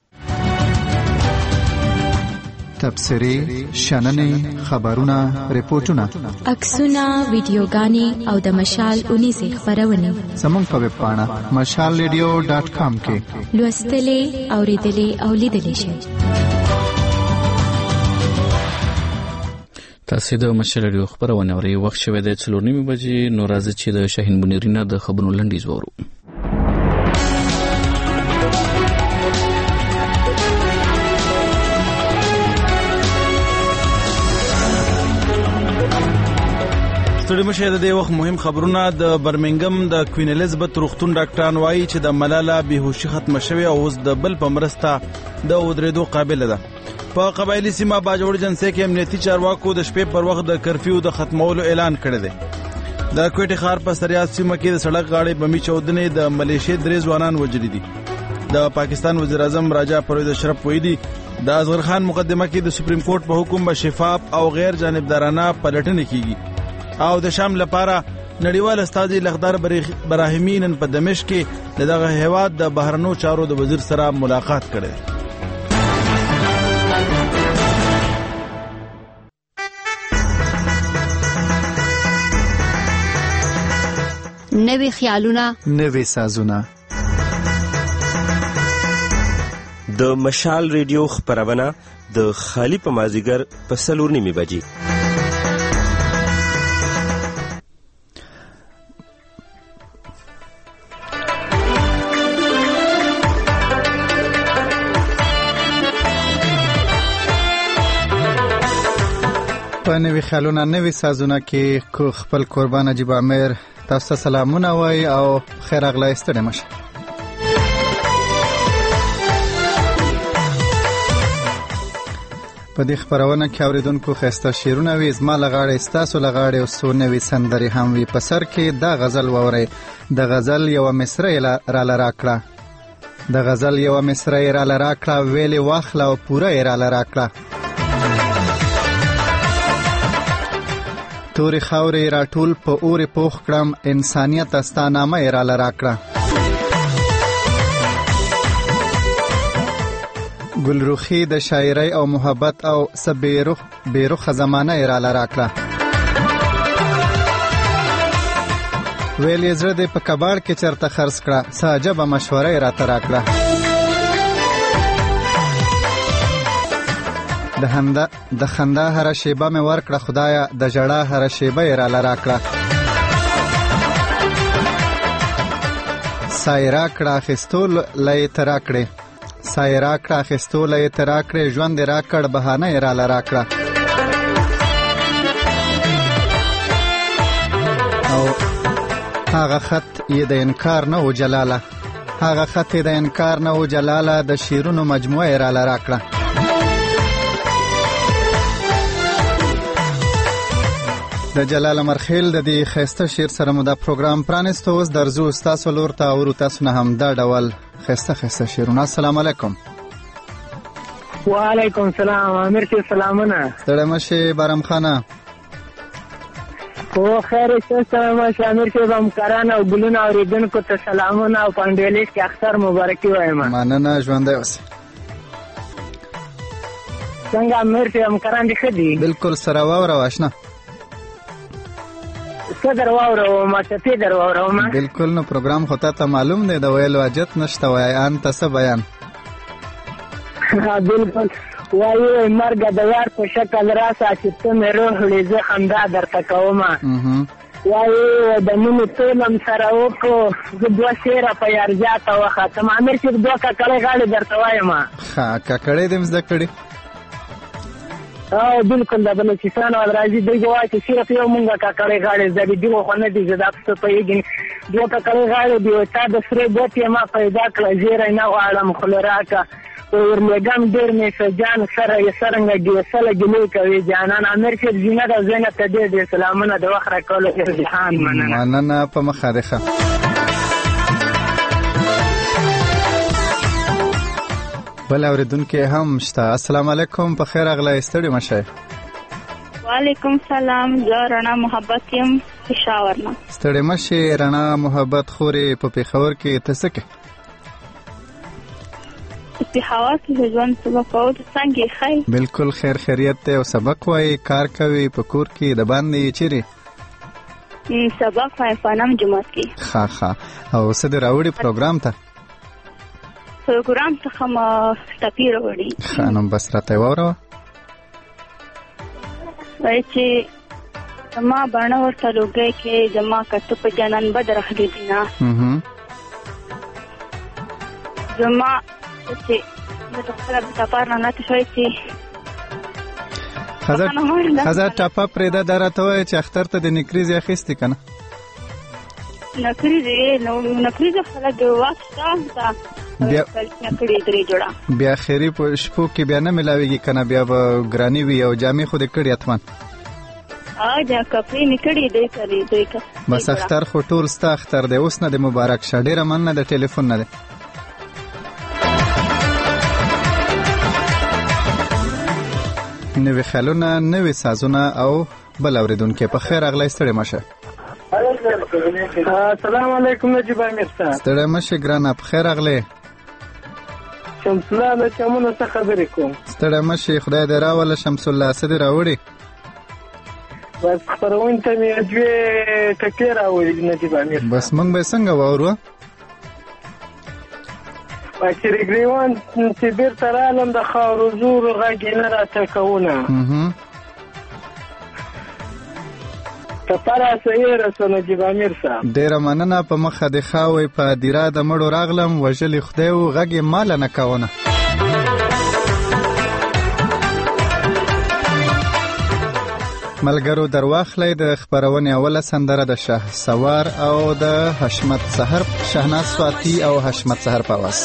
تبصرې شننې خبرونه ریپورتونه عکسونه ویډیوګانې او د مشال 19 خبرونه زموږ په ویب پاڼه mashalradio.com کې لوستلې اوریدلې او لیدلې شئ. تاسو د مشال ریډیو خبرونه اورئ وخت شوه د 4:30 بجې نو راځي چې د شاهین بنیرینه د خبرونو لنډیز وورو. ستړي مشه د دې وخت مهم خبرونه. د برمنګم د کوین الیزابت روغتون ډاکټران وایي چې د ملاله بیهوشي ختمه شوې او اوس د بل په مرسته د ودرېدو قابل ده. په قبایلی سیمه باجوړ جنسه کې امنیتي چارواکو د شپې پر وخت د کرفیو د ختمولو اعلان کړی دی. د کوټي ښار په سریات سیمه کې د سړک غاړې بمي چودنې د ملیشیا 3 ځوانان وژلي دي. د پاکستان وزیر اعظم راجا پرویز اشرف ویلي د اصغر خان مقدمه کې د سپریم کورټ په حکم به شفاف او غیر جانبدارانه پلټنې کیږي. او د شام لپاره نړیوال استازي لخدار براهیمی نن په دمشق کې دغه هیواد د بهرنیو چارو د وزیر سره ملاقات کړي. نوې خیالونه، نوې سازونه. د مشال ریډیو خبرونه د خالی په مازیګر په 4:30 بجې. په نوې خیالونه نوې سازونه کې کو خپل قربان عجیب امیر تاسو سلامونه وای او خیر اغلا ستړي مشه. په دې خبرونه کې اوریدونکو خسته شیرونه وي زما لغاړې ستاسو لغاړې او سونه وي سندري هم وي. په سر کې دا غزل ووري. د غزل یو مصرع را لراکړه. د غزل یو مصرع را لراکړه ویلې واخله او پوره را لراکړه. تورې خاورې را ټول په اورې پوخ کړم انسانیت استانامه را لراکړه. ګلروخي د شاعرۍ او محبت او بیروخ زمانه را لراکړه. ویلې زړه دې په کباړ کې چرته خرڅ کړه ساجبه مشوره را تراکړه. د خندا هر شیبه مې ورکړه خدایا د جړا هر شیبه را لراکړه. سایرا کړه اخیستو لای تراکړه. سایرا کړه اخیستو لای تراکړه ژوند را کړ بهانه را لراکړه. او هغه خط یې د انکار نه و جلاله. هغه خط یې د انکار نه و جلاله د شیرونو مجموعه را لراکړه. د جلال مرخیل د دې خسته شعر سره مو دا پروګرام پرانیست. اوس درځو تاسو لور ته او تاسو نه هم دا ډول خسته شعرونه. السلام علیکم. وعلیکم السلام. امیر کې سلامونه. ستړي مشه بارم خانه. او خیر سلام امیر کې همکاران او ګلونه اوریدونکو ته سلامونه او پاندېلیس کې اختر مبارکي وایم. مننه ژوندۍ اوسئ. څنګه امیر کې همکاران دي خدي؟ بالکل سره واوره واشنا. صدر واورو ما ته در واورو ما بالکل نو پروګرام خو ته معلوم دی د ویلو اجت نشته وای ان تاسو بیان. بالکل وایي مرګ د یار په شکل راسه چې ته مې روح لې زه خندا درته کوم. وایي د نوم تولم سره وکړو زه 2 شعر په یارجاته وختم. امیر چې 2 ککړې غاړې درته وایم. ها ککړې دې مزده کړې. او بالکل د بلوچستان او راځي دغه وایي چې صرف یو مونږه ککړې غاړې زدي دیو خو نه دي زدا څه په یګن 2 ککړې غاړې دی تا د سره بوتې ما پیدا کړ زیره نه غواړم خلراکه ورلګم ډېر مې سجان سره یې سرنګ دی سره ګلې کوي جانان. امیر چې زینت او زینت ته دې سلامونه د وخت راکول جهان مننه په مخارخه. بل اوریدونکو هم شته. السلام علیکم په خیر اغلا ستړي مشه. وعلیکم السلام. زه رڼا محبت یم پېښور نه. ستړي مشه رڼا محبت خوري په پېښور کې تاسو کې پېښور کې ژوند سبق او څنګه خیر؟ بالکل خیر خیریت ته او سبق وای کار کوي په کور کې د باندې چیرې سبق وای فنم جمعات کې. ها او څه د راوړي پروګرام ته؟ پروګرام څخه ما ټپی راوړي. خانم بس راته وره وای چې ما باندې ورته لوګي کې جما کټ په جنن بدر راغلی دینا. جما چې د خپل د پاره نه شوي چې خزه ټاپه پرېده دا راته وایي چې اختر ته د نکریزې اخیستې که نه؟ نکریزې خلک واخیسته بیا خیري په شپو کې بیا نه میلاویږي که نه؟ بیا به ګراني وي او جامې خو دې کړي حتما؟ کپړې مې کړي دی بس اختر خو ټول ستا اختر دی. اوس نه د مبارک شه. ډېره مننه د ټلیفون نه دی. نوې خیالونه، نوې سازونه او بل اورېدونکی. په خیر راغلی، ستړی مه شه. السلام علیکم نجیب امیر صاحب. ستړی مه شې ګرانه، په خیر راغلی. شمس الله له چمنو څخه خبرې کوم. ستړی مه شې، خدای دې راوله. شمس الله څه دې راوړي؟ بس خپرونې ته مې دوې ټکې راوړي نجیب امیر. بس موږ به څنګه واورو؟ چې ریګریوان چې بیرته رالم د خاورو زور غږ یې نه راته کوونه کپره صحیح رسو نجیب امیر صاحب. ډېره مننه. په مخه د خاوې په دیره د مړو راغلم، وژلي خدای و غږ یې ماله نه کوونه. ملګرو درواخلی د خپرونې اوله سندره د شه سوار او د حشمت سحر، شهناز سواتی او حشمت سحر په آواز.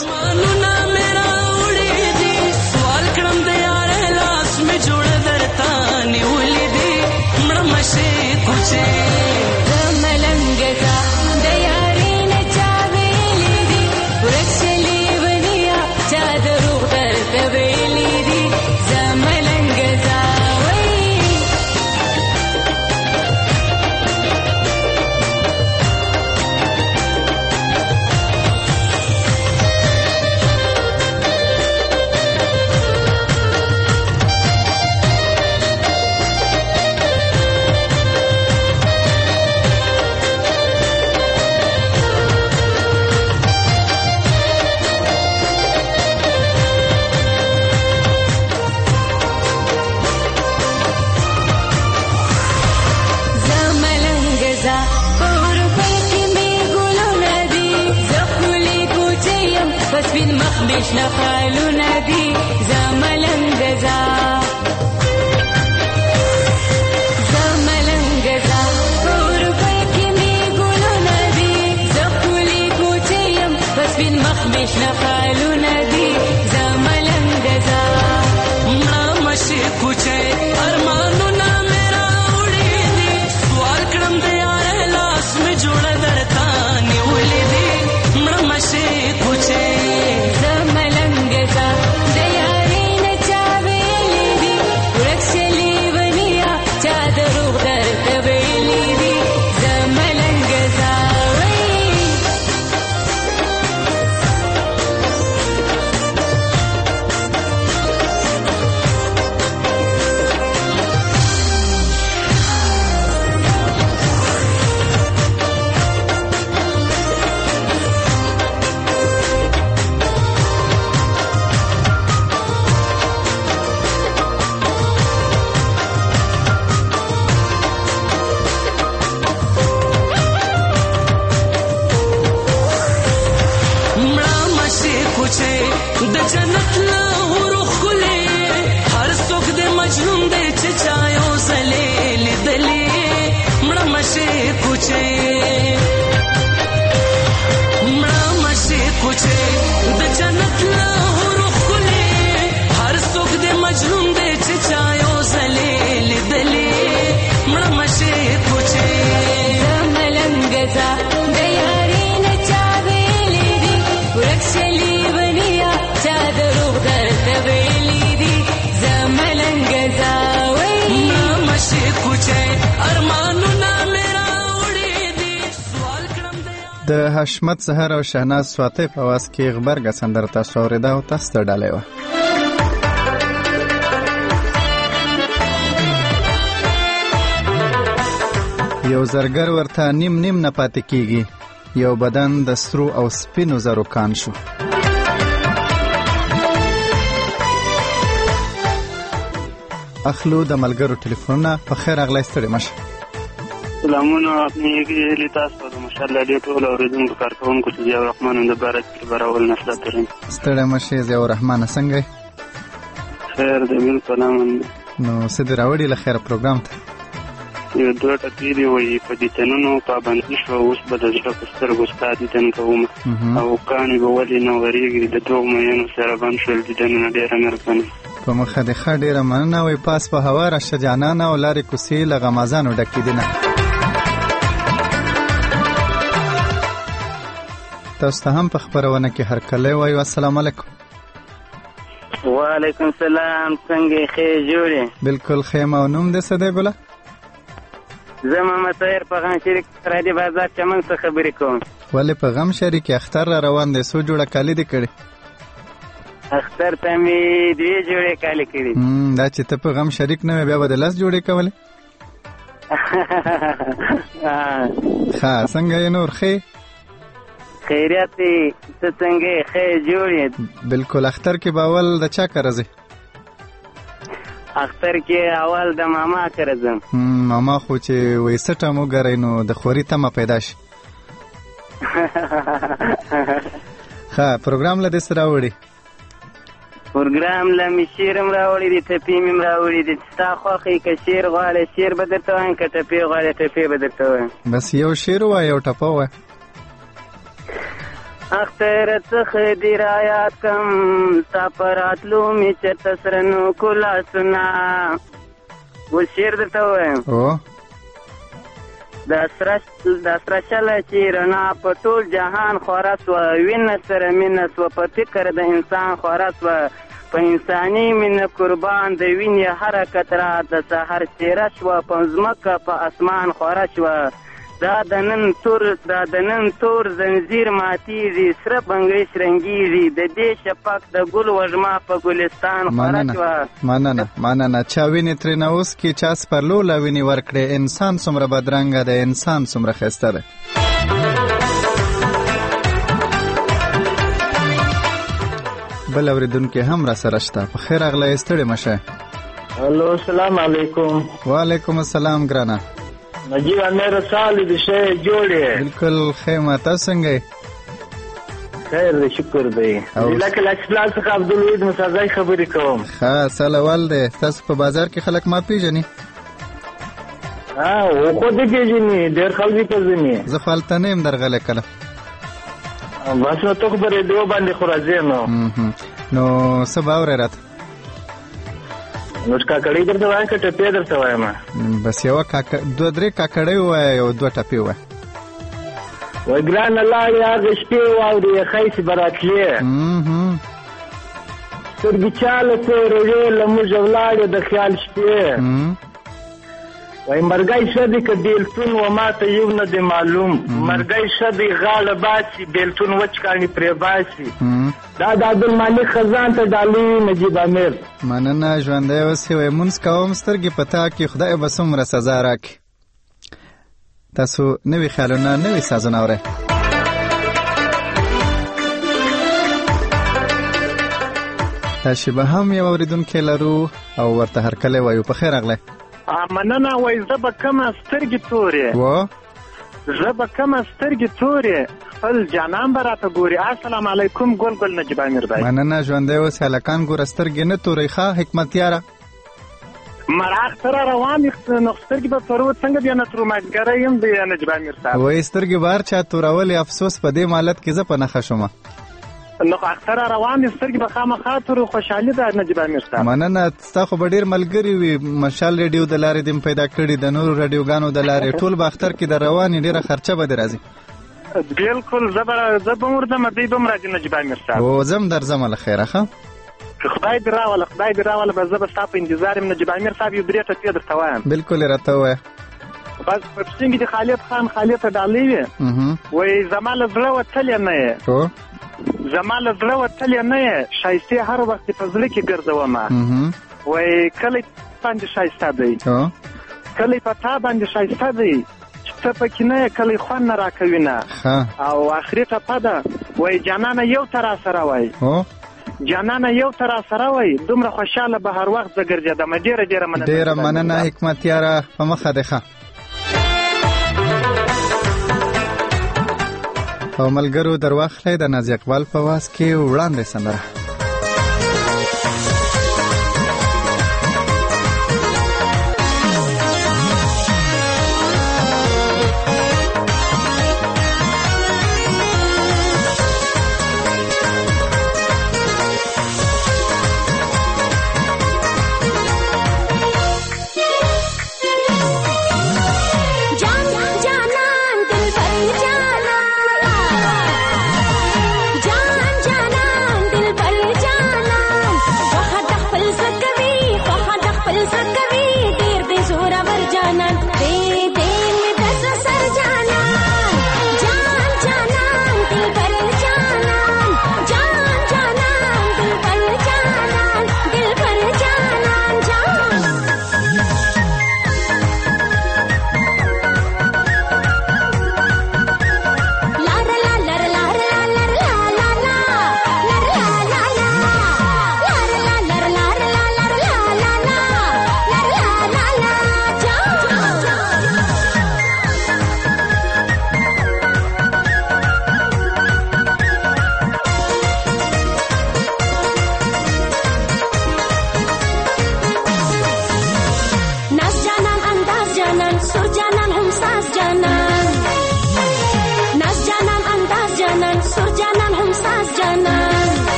د حشمت سحر او شهناز سواتی په آواز کې غبرګه سندره تاسو اورېده او تاسو ته ډالۍ وه. یو زرګر ورته نیم نیم نه پاتې کېږي، یو بدن د سرو او سپینو زرو کان شو. اخلو د ملګرو ټلیفونونه. په خیر راغلی، ستړي مه شه. سلامونه نیږدې تاسو ته د مشال راډیو ټول اورېدونکو کارکوونکو چې ضیاء الرحمن د بارک براول نصرت لرم. ستړی مه شې ضیاء الرحمن، څنګه یې؟ خیر دی، بالکل امن. نو څه دې راوړي له خیره پروګرام ته؟ یو دوه ټکي دي وایي په دیدنونو پابندي شوه، اوس به د زړه په سترګو ستا دیدن کوم او کاڼي به ولې نه ورېږي، د دوغ میینو سره بند شول دیدنونه. ډېره مهرباني. په مخه دې ښه، ډېره مننه. وایي پاس په هوا راشه جانانه او لارې کوڅې له غمازانو ډکې دي نه. تاسو ته هم په خپرونه کې هرکلی وایو. السلام علیکم. وعلیکم السلام. څنګه ښې جوړې؟ بالکل ښه. او نوم دې څه دی ګله؟ زه محمد طاهر په غم شریک رادي بازار چمن څخه خبرې کوم. ولې په غم شریک کې اختر را روان دی؟ څو جوړه کالي دې کړي؟ اختر ته مې 2 جوړې کالي کړي. دا چې ته په غم شریک نه وې بیا به د 10 جوړې کولې؟ ښه، څنګه یې نور ښې؟ خیریت دی. ته څنګه ښې جوړې؟ بالکل. اختر کې به اول د چا کره ځې؟ اختر کې اول د ماما کره ځم. ماما خو چې وایي څه ټم وګورئ نو د خوري تمه پیدا شي. ښه، پروګرام له دې څه راوړي؟ پروګرام له مې شعر هم راوړي دي، ټپې مې هم راوړي دي. ستا خوښ یې که شعر غواړې شعر به درته وایم، که ټپې غواړې ټپې به درته وایم. بس یو شعر ووایه، یو ټپه ووایه. اختر څخه دې رایاد کم ستا په راتلو مې چېرته سره نو کلاسونه. اوس شعر درته ووایم. د سره شله چې رڼا په ټول جهان خوره سوه، وینه سره مینه سوه، په فکر د انسان خوره سوه، په انساني مینه قربان د وینې هره قطره د سحر څېره شوه، په ځمکه په اسمان خوره شوه. دا د نن تور زنځیر ماتیږي، سره بنګړي شرنګیږي، د دې شفق د ګل وږمه په ګلستان خوره شوه. مننه. چا وینې ترې نه اوس کې چا سپرلو له وینې ورکړې، انسان څومره بدرنګه دی، انسان څومره ښایسته دی. بل اورېدونکی هم را سره شته. په خیر راغلی، ستړی مه شئ. الو، السلام علیکم. وعلیکم السلام ګرانه. نجیب امیر سالی دی ښه جوړې؟ بالکل ښه. ما تاسو څنګه یې؟ خیر دی، شکر دی. لکه لاکسپلان څخه عبدالوحید مسازی خبرې کوم. ښه، سلوال دی. تاسو په بازار کې خلک ما پیژني؟ و خو دې پیژني، ډېر خلک پیژني. زه خو هلته نه یم درغلی کله. بس نو ته خو په ریډیو باندې خو راځې نو څه به اورې راته؟ نو کاکړۍ درته وایم که ټپې درته وایم؟ بس یوه 2-3 کاکړۍ ووایه، یو 2 ټپې ووایه. وایي ګرانه لاړې هغې شپې واورې یخی چې به راتلې، سترګې چاله تېروې له موږه ولاړې د خیال شپې. وایي مرګی ښه دی که بیلتون و ماته یو نه دی معلوم، مرګی ښه دی غاړه باسي، بیلتون وچ کاڼي پرې باسي. دا د عبدالمالک خزان ته ډالۍ نجیب امیر. مننه. ژوندی اوسې. وایي مونځ کوم سترګې په تا کې، خدای به څومره سزا راکړي. تاسو نوي خیالونه، نوي سازونه اورئ. تاسو به هم یو اورېدونکی لرو او ورته هرکلی وایو. په خیر راغلی. مننه. وایي زه به کمه سترګې تورې، زه به کمه سترګې تورې، خپل جانان به راته ګوري. السلام علیکم. ګل نجیب امیر دی. مننه. ژوندی اوسې. هلکان ګوره سترګې نه تورئ. ښه حکمتیاره. مراغ ته روان یې، نو سترګې به تورو څنګه بیا نه تورو؟ مګری یم دی نجیب امیر صاحب. وایي سترګې به هر چا تورولې، افسوس په دې مالت کې زه په نښه شومه. نو اختر روان دي، سترګې به خامخا تورو. خوشحالي ده نجیب امیر صاحب. مننه. ستا خو به ډېر ملګري وي، مشال ریډیو د لارې دې پیدا کړي، د نورو راډیوګانو د لارې، ټول به اختر کې د روانې ډېره خرچه به دې راځي. بالکل. زه به ورځم، دوی به هم راځي نجیب امیر صاحب. او زم درځم له خیره. ښه، خدای دې راوله، به زه به ستا په انتظار یم نجیب امیر صاحب. یو 3 ټپې درته وایم. بالکل یې راته ووایه. بس په پسې کې د خالد خان خالد ته ډالۍ وې. وایي زما له زړه وتلې نه یې، زما له زړه وتلې نه یې، ښایستې هر وخت په زړه کې ګرځومه. وایي کلی باندې ښایسته دی، کلی په تا باندې ښایسته دی، چې ته پکې نه یې کلی خوند نه راکوي نه. او آخري ټپه ده. وایي جانانه یو ته را سره وایي، جانانه یو ته را سره وایي، دومره خوشحاله به هر وخت زه ګرځېدم. ډېره مننه حکمتیاره. په مخه دی. ښه، او ملګرو درواخلئ د نازي اقبال په واز کې وړاندې سندره.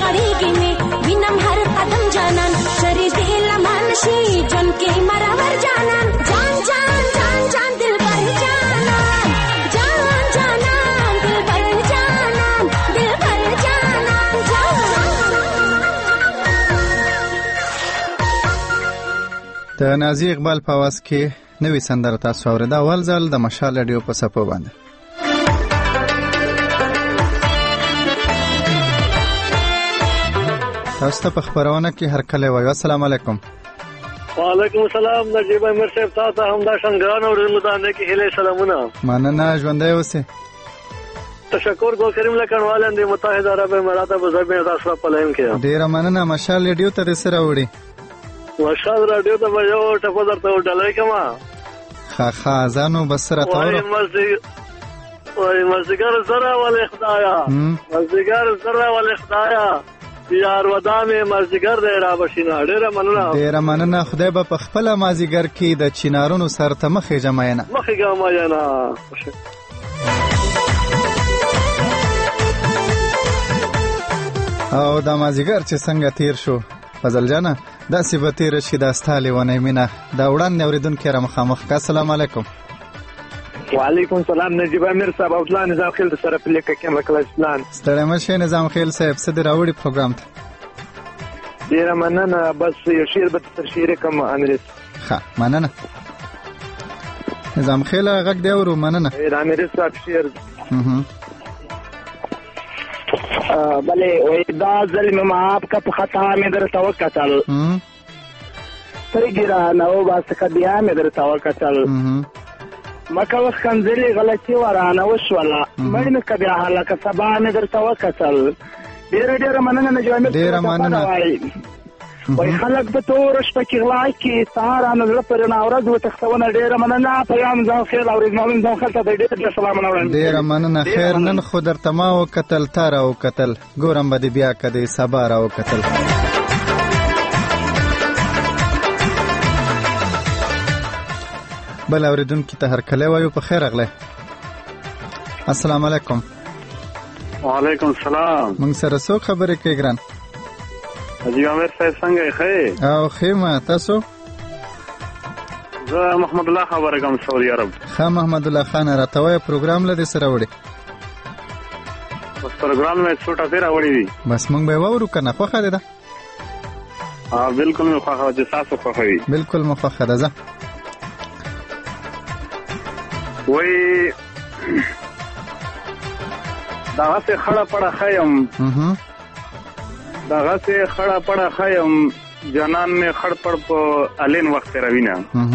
ډاریږي مې وینم هر قدم جانان شری دې لمن شي جون کې مرور جانان جان جان جان جان دل پر جانان جان جانان دل پر جانان دل پر جانان د نازي اقبال په आवाज کې نوې سندره تاسو اورېده. اول ځل د مشال رادیو په صفحه باندې. تاسو ته په خبرونه کې هر کله وایو السلام علیکم. وعلیکم السلام. نجیب امیر صاحب تاسو هم دا څنګه نو رمضان کې هله سلامونه. مننه ژوندۍ اوسئ. تشکر کو کریم لکنوالن د متحده عرب امارات ابو ظبي تاسو په لایم کې. ډیر مننه. مشال رادیو ته سره وړي. مشال رادیو ته یو ټپه درته وډلای کما. خا ځانو بسره تور. وای مزګر زرا ول خدایا. مزګر زرا ول خدایا. یار ودانه مازیګر دی را بشینا. ډیره مننه. ډیره مننه. خدای به په خپل مازیګر کې د چینارونو سر ته مخې جماینه. مخې جماینه. او دا مازیګر چې څنګه تیر شو فضل جانه داسې به تیر شي دا ستاله ونه مینه. دا وړاندې اوریدونکو را مخامخ. السلام علیکم. وعلیکم السلام. نجیب امیر صاحب او پلان نظام خیل سره په لیکه کې مکلش پلان ستړی مشه. نظام خیل صاحب څه دی راوړي پروګرام ته؟ ډیره مننه. بس یو شعر به تر شعر کوم امیر. ښه مننه. نظام خیل غږ دی ورو. مننه. امیر صاحب شعر بله وای دا ظلم معاف کا په خطا مې در توکل ترګی را نو بس کبیا مې در توکل مکه وخت کنځلې غلطي ورانه وشوله مړ مې کبیا هلاک سبا مې در توکل. ډېر مننه. نجوم ډېر مننه. وای خلک به تور شپه کې غلا کې سهار نظر پر ناورز وتختونه. ډېر مننه. پیغام ځان خیر او رضوان ځان خلته د ډېر سلامونه وړاندې. ډېر مننه. خیر نن خو درته ما وکتل تا را وکتل ګورم به دې بیا کدی سبا را وکتل. بل اوریدونکو ته هر کله وایو په خیر اغله. السلام علیکم. وعلیکم السلام. موږ سره څو خبرې کوي ګران؟ نجیب امیر صاحب څنګه یې؟ او خیمه تاسو؟ زه محمد الله خبره کوم سعودي عرب. ښه محمد الله خان راته وایه پروګرام لدې سره وړي. بس پروګرام مې څو ټکي راوړي دي. بس موږ به وورو که نه خوښه دې ده؟ بالکل مې خوښه ده. تاسو خوښه وي؟ بالکل مې خوښه ده. زه وای دغسې خړه پړه ښیم دغسې خړه پړه ښیم جانان مې خړ پړ په الین وخت تېروینه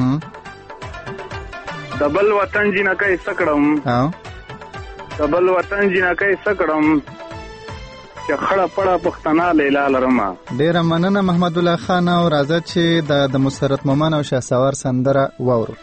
د بل وطن جینکۍ څه کړم د بل وطن جینکۍ څه کړم چې خړه پړه پښتنه لیلا لرمه. ډېره مننه محمد الله خان. او راځه چې د مسرت مومن او شهسوار سندره واورو.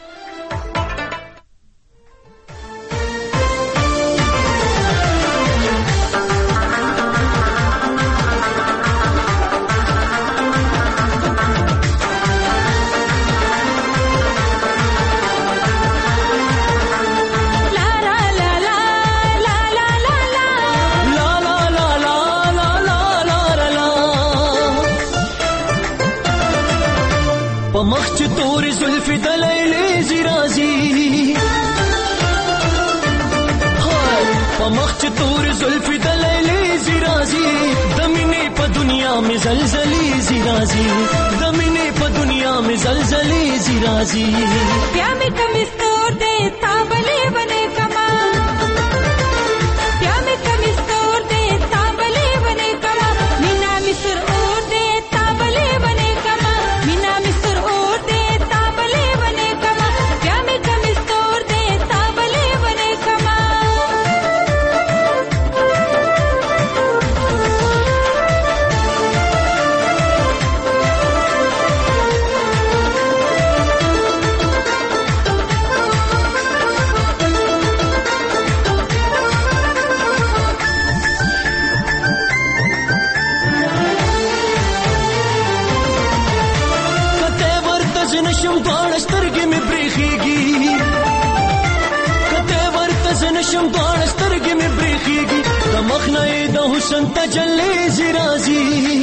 مخنه د حسن تجلی زرازي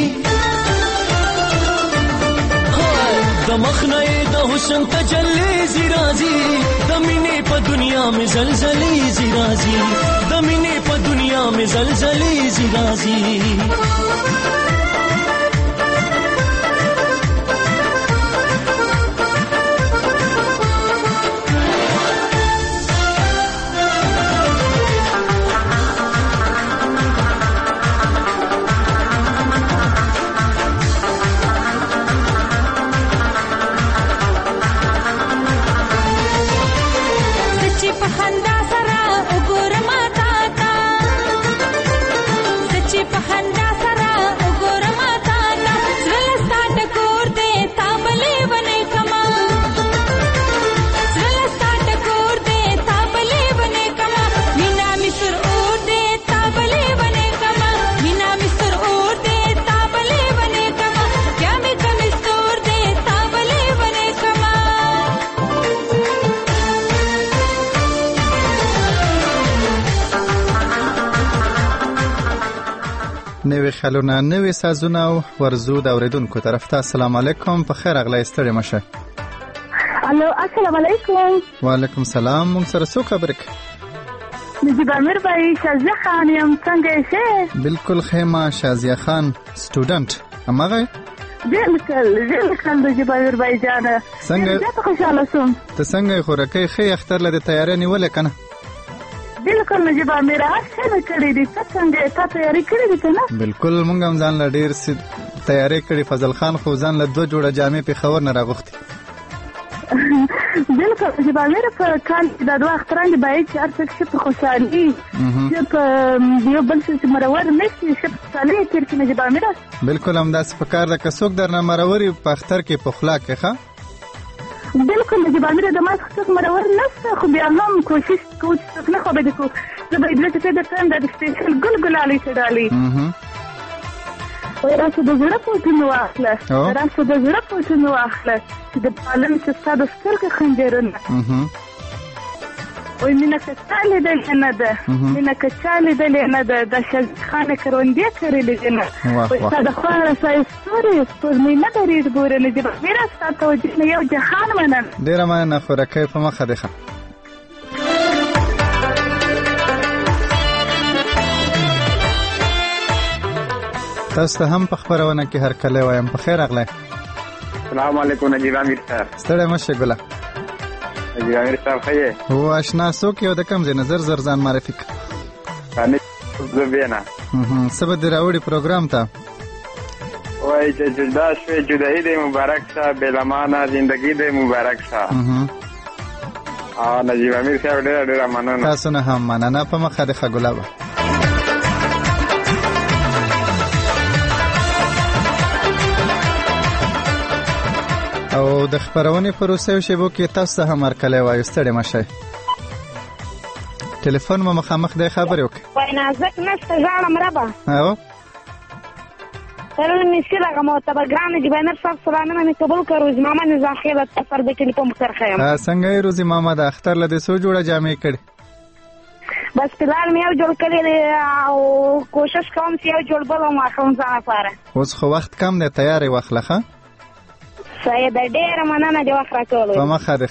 د مخنه د حسن تجلی زرازي د مینې په دنیا مې زلزلې زرازي د مینې په دنیا مې زلزلې زرازي نوې خیالونه نوې سازونه او ورزو د اوریدونکو طرف ته السلام علیکم په خیر اغلی ستړي مشه الو السلام علیکم وعلیکم السلام مونږ سره څوک خبرې کوي نجیب امیر بھائی شازیه خان یم څنګه یې بالکل خیمه شازیه خان سټوډنټ همغه بالکل نجیب امیر بھائی جان څنګه خوشاله سوم ته څنګه خورکې خې اختر له تیاری نیولې کنه بالکل نجیب امیر څنګه کړی دي څنګه تیاری کړی دي کنه بالکل مونږ هم ځان له ډیر تیاری کړی فضل خان خو ځان له 2 جوړه جامې په خبر نه راغوختي بالکل نجیب امیر په کال د دوه اختران دی باید چې ارڅ په خوشحالي چې په یو بل څه مرور نشي چې په خوشحالي تیر کې نجیب امیر بالکل هم داس په کار د کڅوک درنه مروري په اختر کې په خلا کې ښه بالکل نجیب امیر د ما څخه مرور نشته خو بیا هم کوشش کوم چې نه خو به د زبې د څه د تند د سپیشل ګلګلالي چډالي راځه د زړه پوتنو واخله راځه د زړه پوتنو واخله چې د پالن څخه ستاسو سترګې خنجرونه وای مینه کچاله د نه ده مینه کچاله د نه ده د خانه کروندې کړلې نه وای دا خو راځي ستوري ستوري نه درې ګورې نه دي میرا ستاسو د یو جهان منن ډیر مننه خو راکې په مخه ده تاسو هم په خبرونه کې هر کله وایم په خیر اغله السلام علیکم نجیب امیر صاحب ستړی مشه ګله نجیب امیر صاحب خیر هو آشنا څوک یو د کم ځای نظر زر ځان معرفي باندې زبینا سبا د راوړي پروګرام ته وای چې جدا شوه جدایی دې مبارک شه بلمانه زندگی دې مبارک شه نجیب امیر صاحب ډېر مننه تاسو نه هم مننه په مخه د خګلابه او د خبرونې پروسه شبو کې تاسو هم ارکلې وایو ستړي مشه ټلیفون مو مخامخ د خبرې وکړه وای نازک نشته ځاړه مربا او ترنه میسي لغه مو تبګرام دی باندې صاحب سلامونه مې قبول کړو زمامه نه ځاخیله تفر د ټلیفون پر خیم څنګه یې روزي ماما د اختر له 200 جوړه جامې کړې بس فلال مې یو جوړ کړی او کوشش کوم چې یو جوړ بل ما کوم ځان لپاره اوس خو وخت کم دی تیاری واخلخه سید ډېر مننه دی وخت راکولو په مخه ده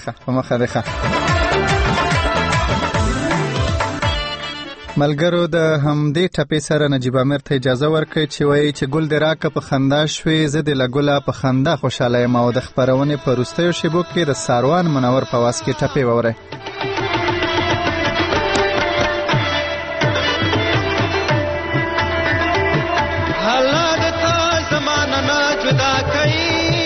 ملګرو د همدې ټپې سره نجیب امیر ته اجازه ورکړي چې وایي چې ګل دې راکه په خندا شوې زه دې له ګله په خندا خوشحاله یم او د خپرونې په وروستیو شیبو کې د ساروان منور په واس کې ټپې واورئ حالات تا زمانه نه جدا کوي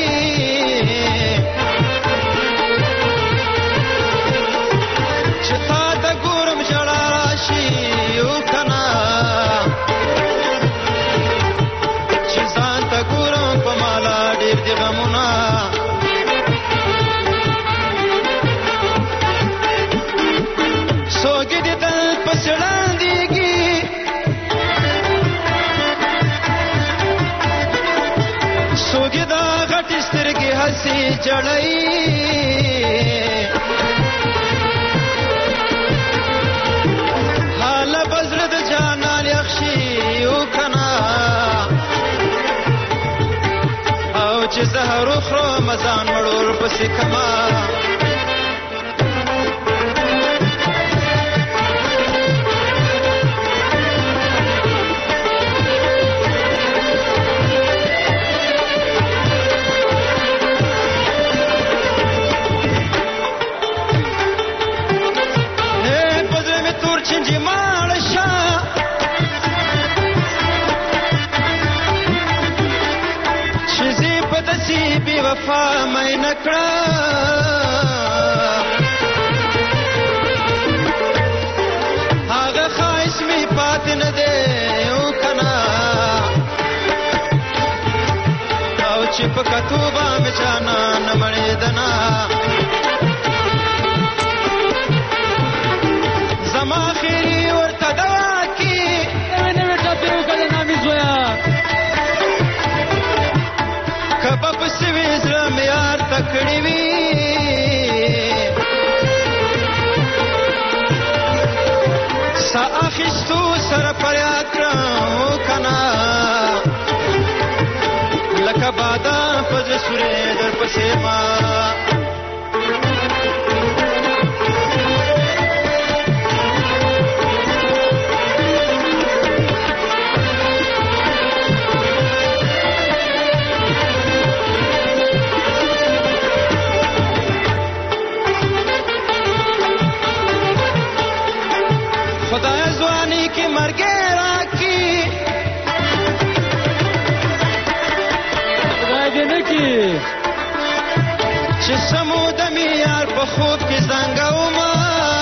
हसी जड़ई हाल बजरद जाना यक्षी زهر خورم ځان مړول پسې کما بی وفا مې نکړه هغه خایس می پات نه دی او کنا او چې په کتوبه مې جانا نه مړې دنا زما خيري ورته دوا کی نه وټه پیو کله نامي زویا کبا پس ویزرم یار تکڑی وی سا آخستو سر پریاد کرو کنا لکا بادا پز سوری در پسی ما خدای زوانی کی مرگے راکی خدای دې نه کی چې سمود می یار په خوب کې زنګاو ما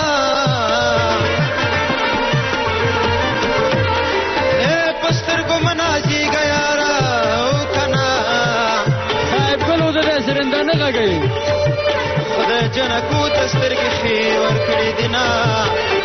اے پستر کو مناجی گیا را او کنا صاحب ګلو دې سرنده نه لګي خدای جنکو تستر کې خیر ور کړی دینا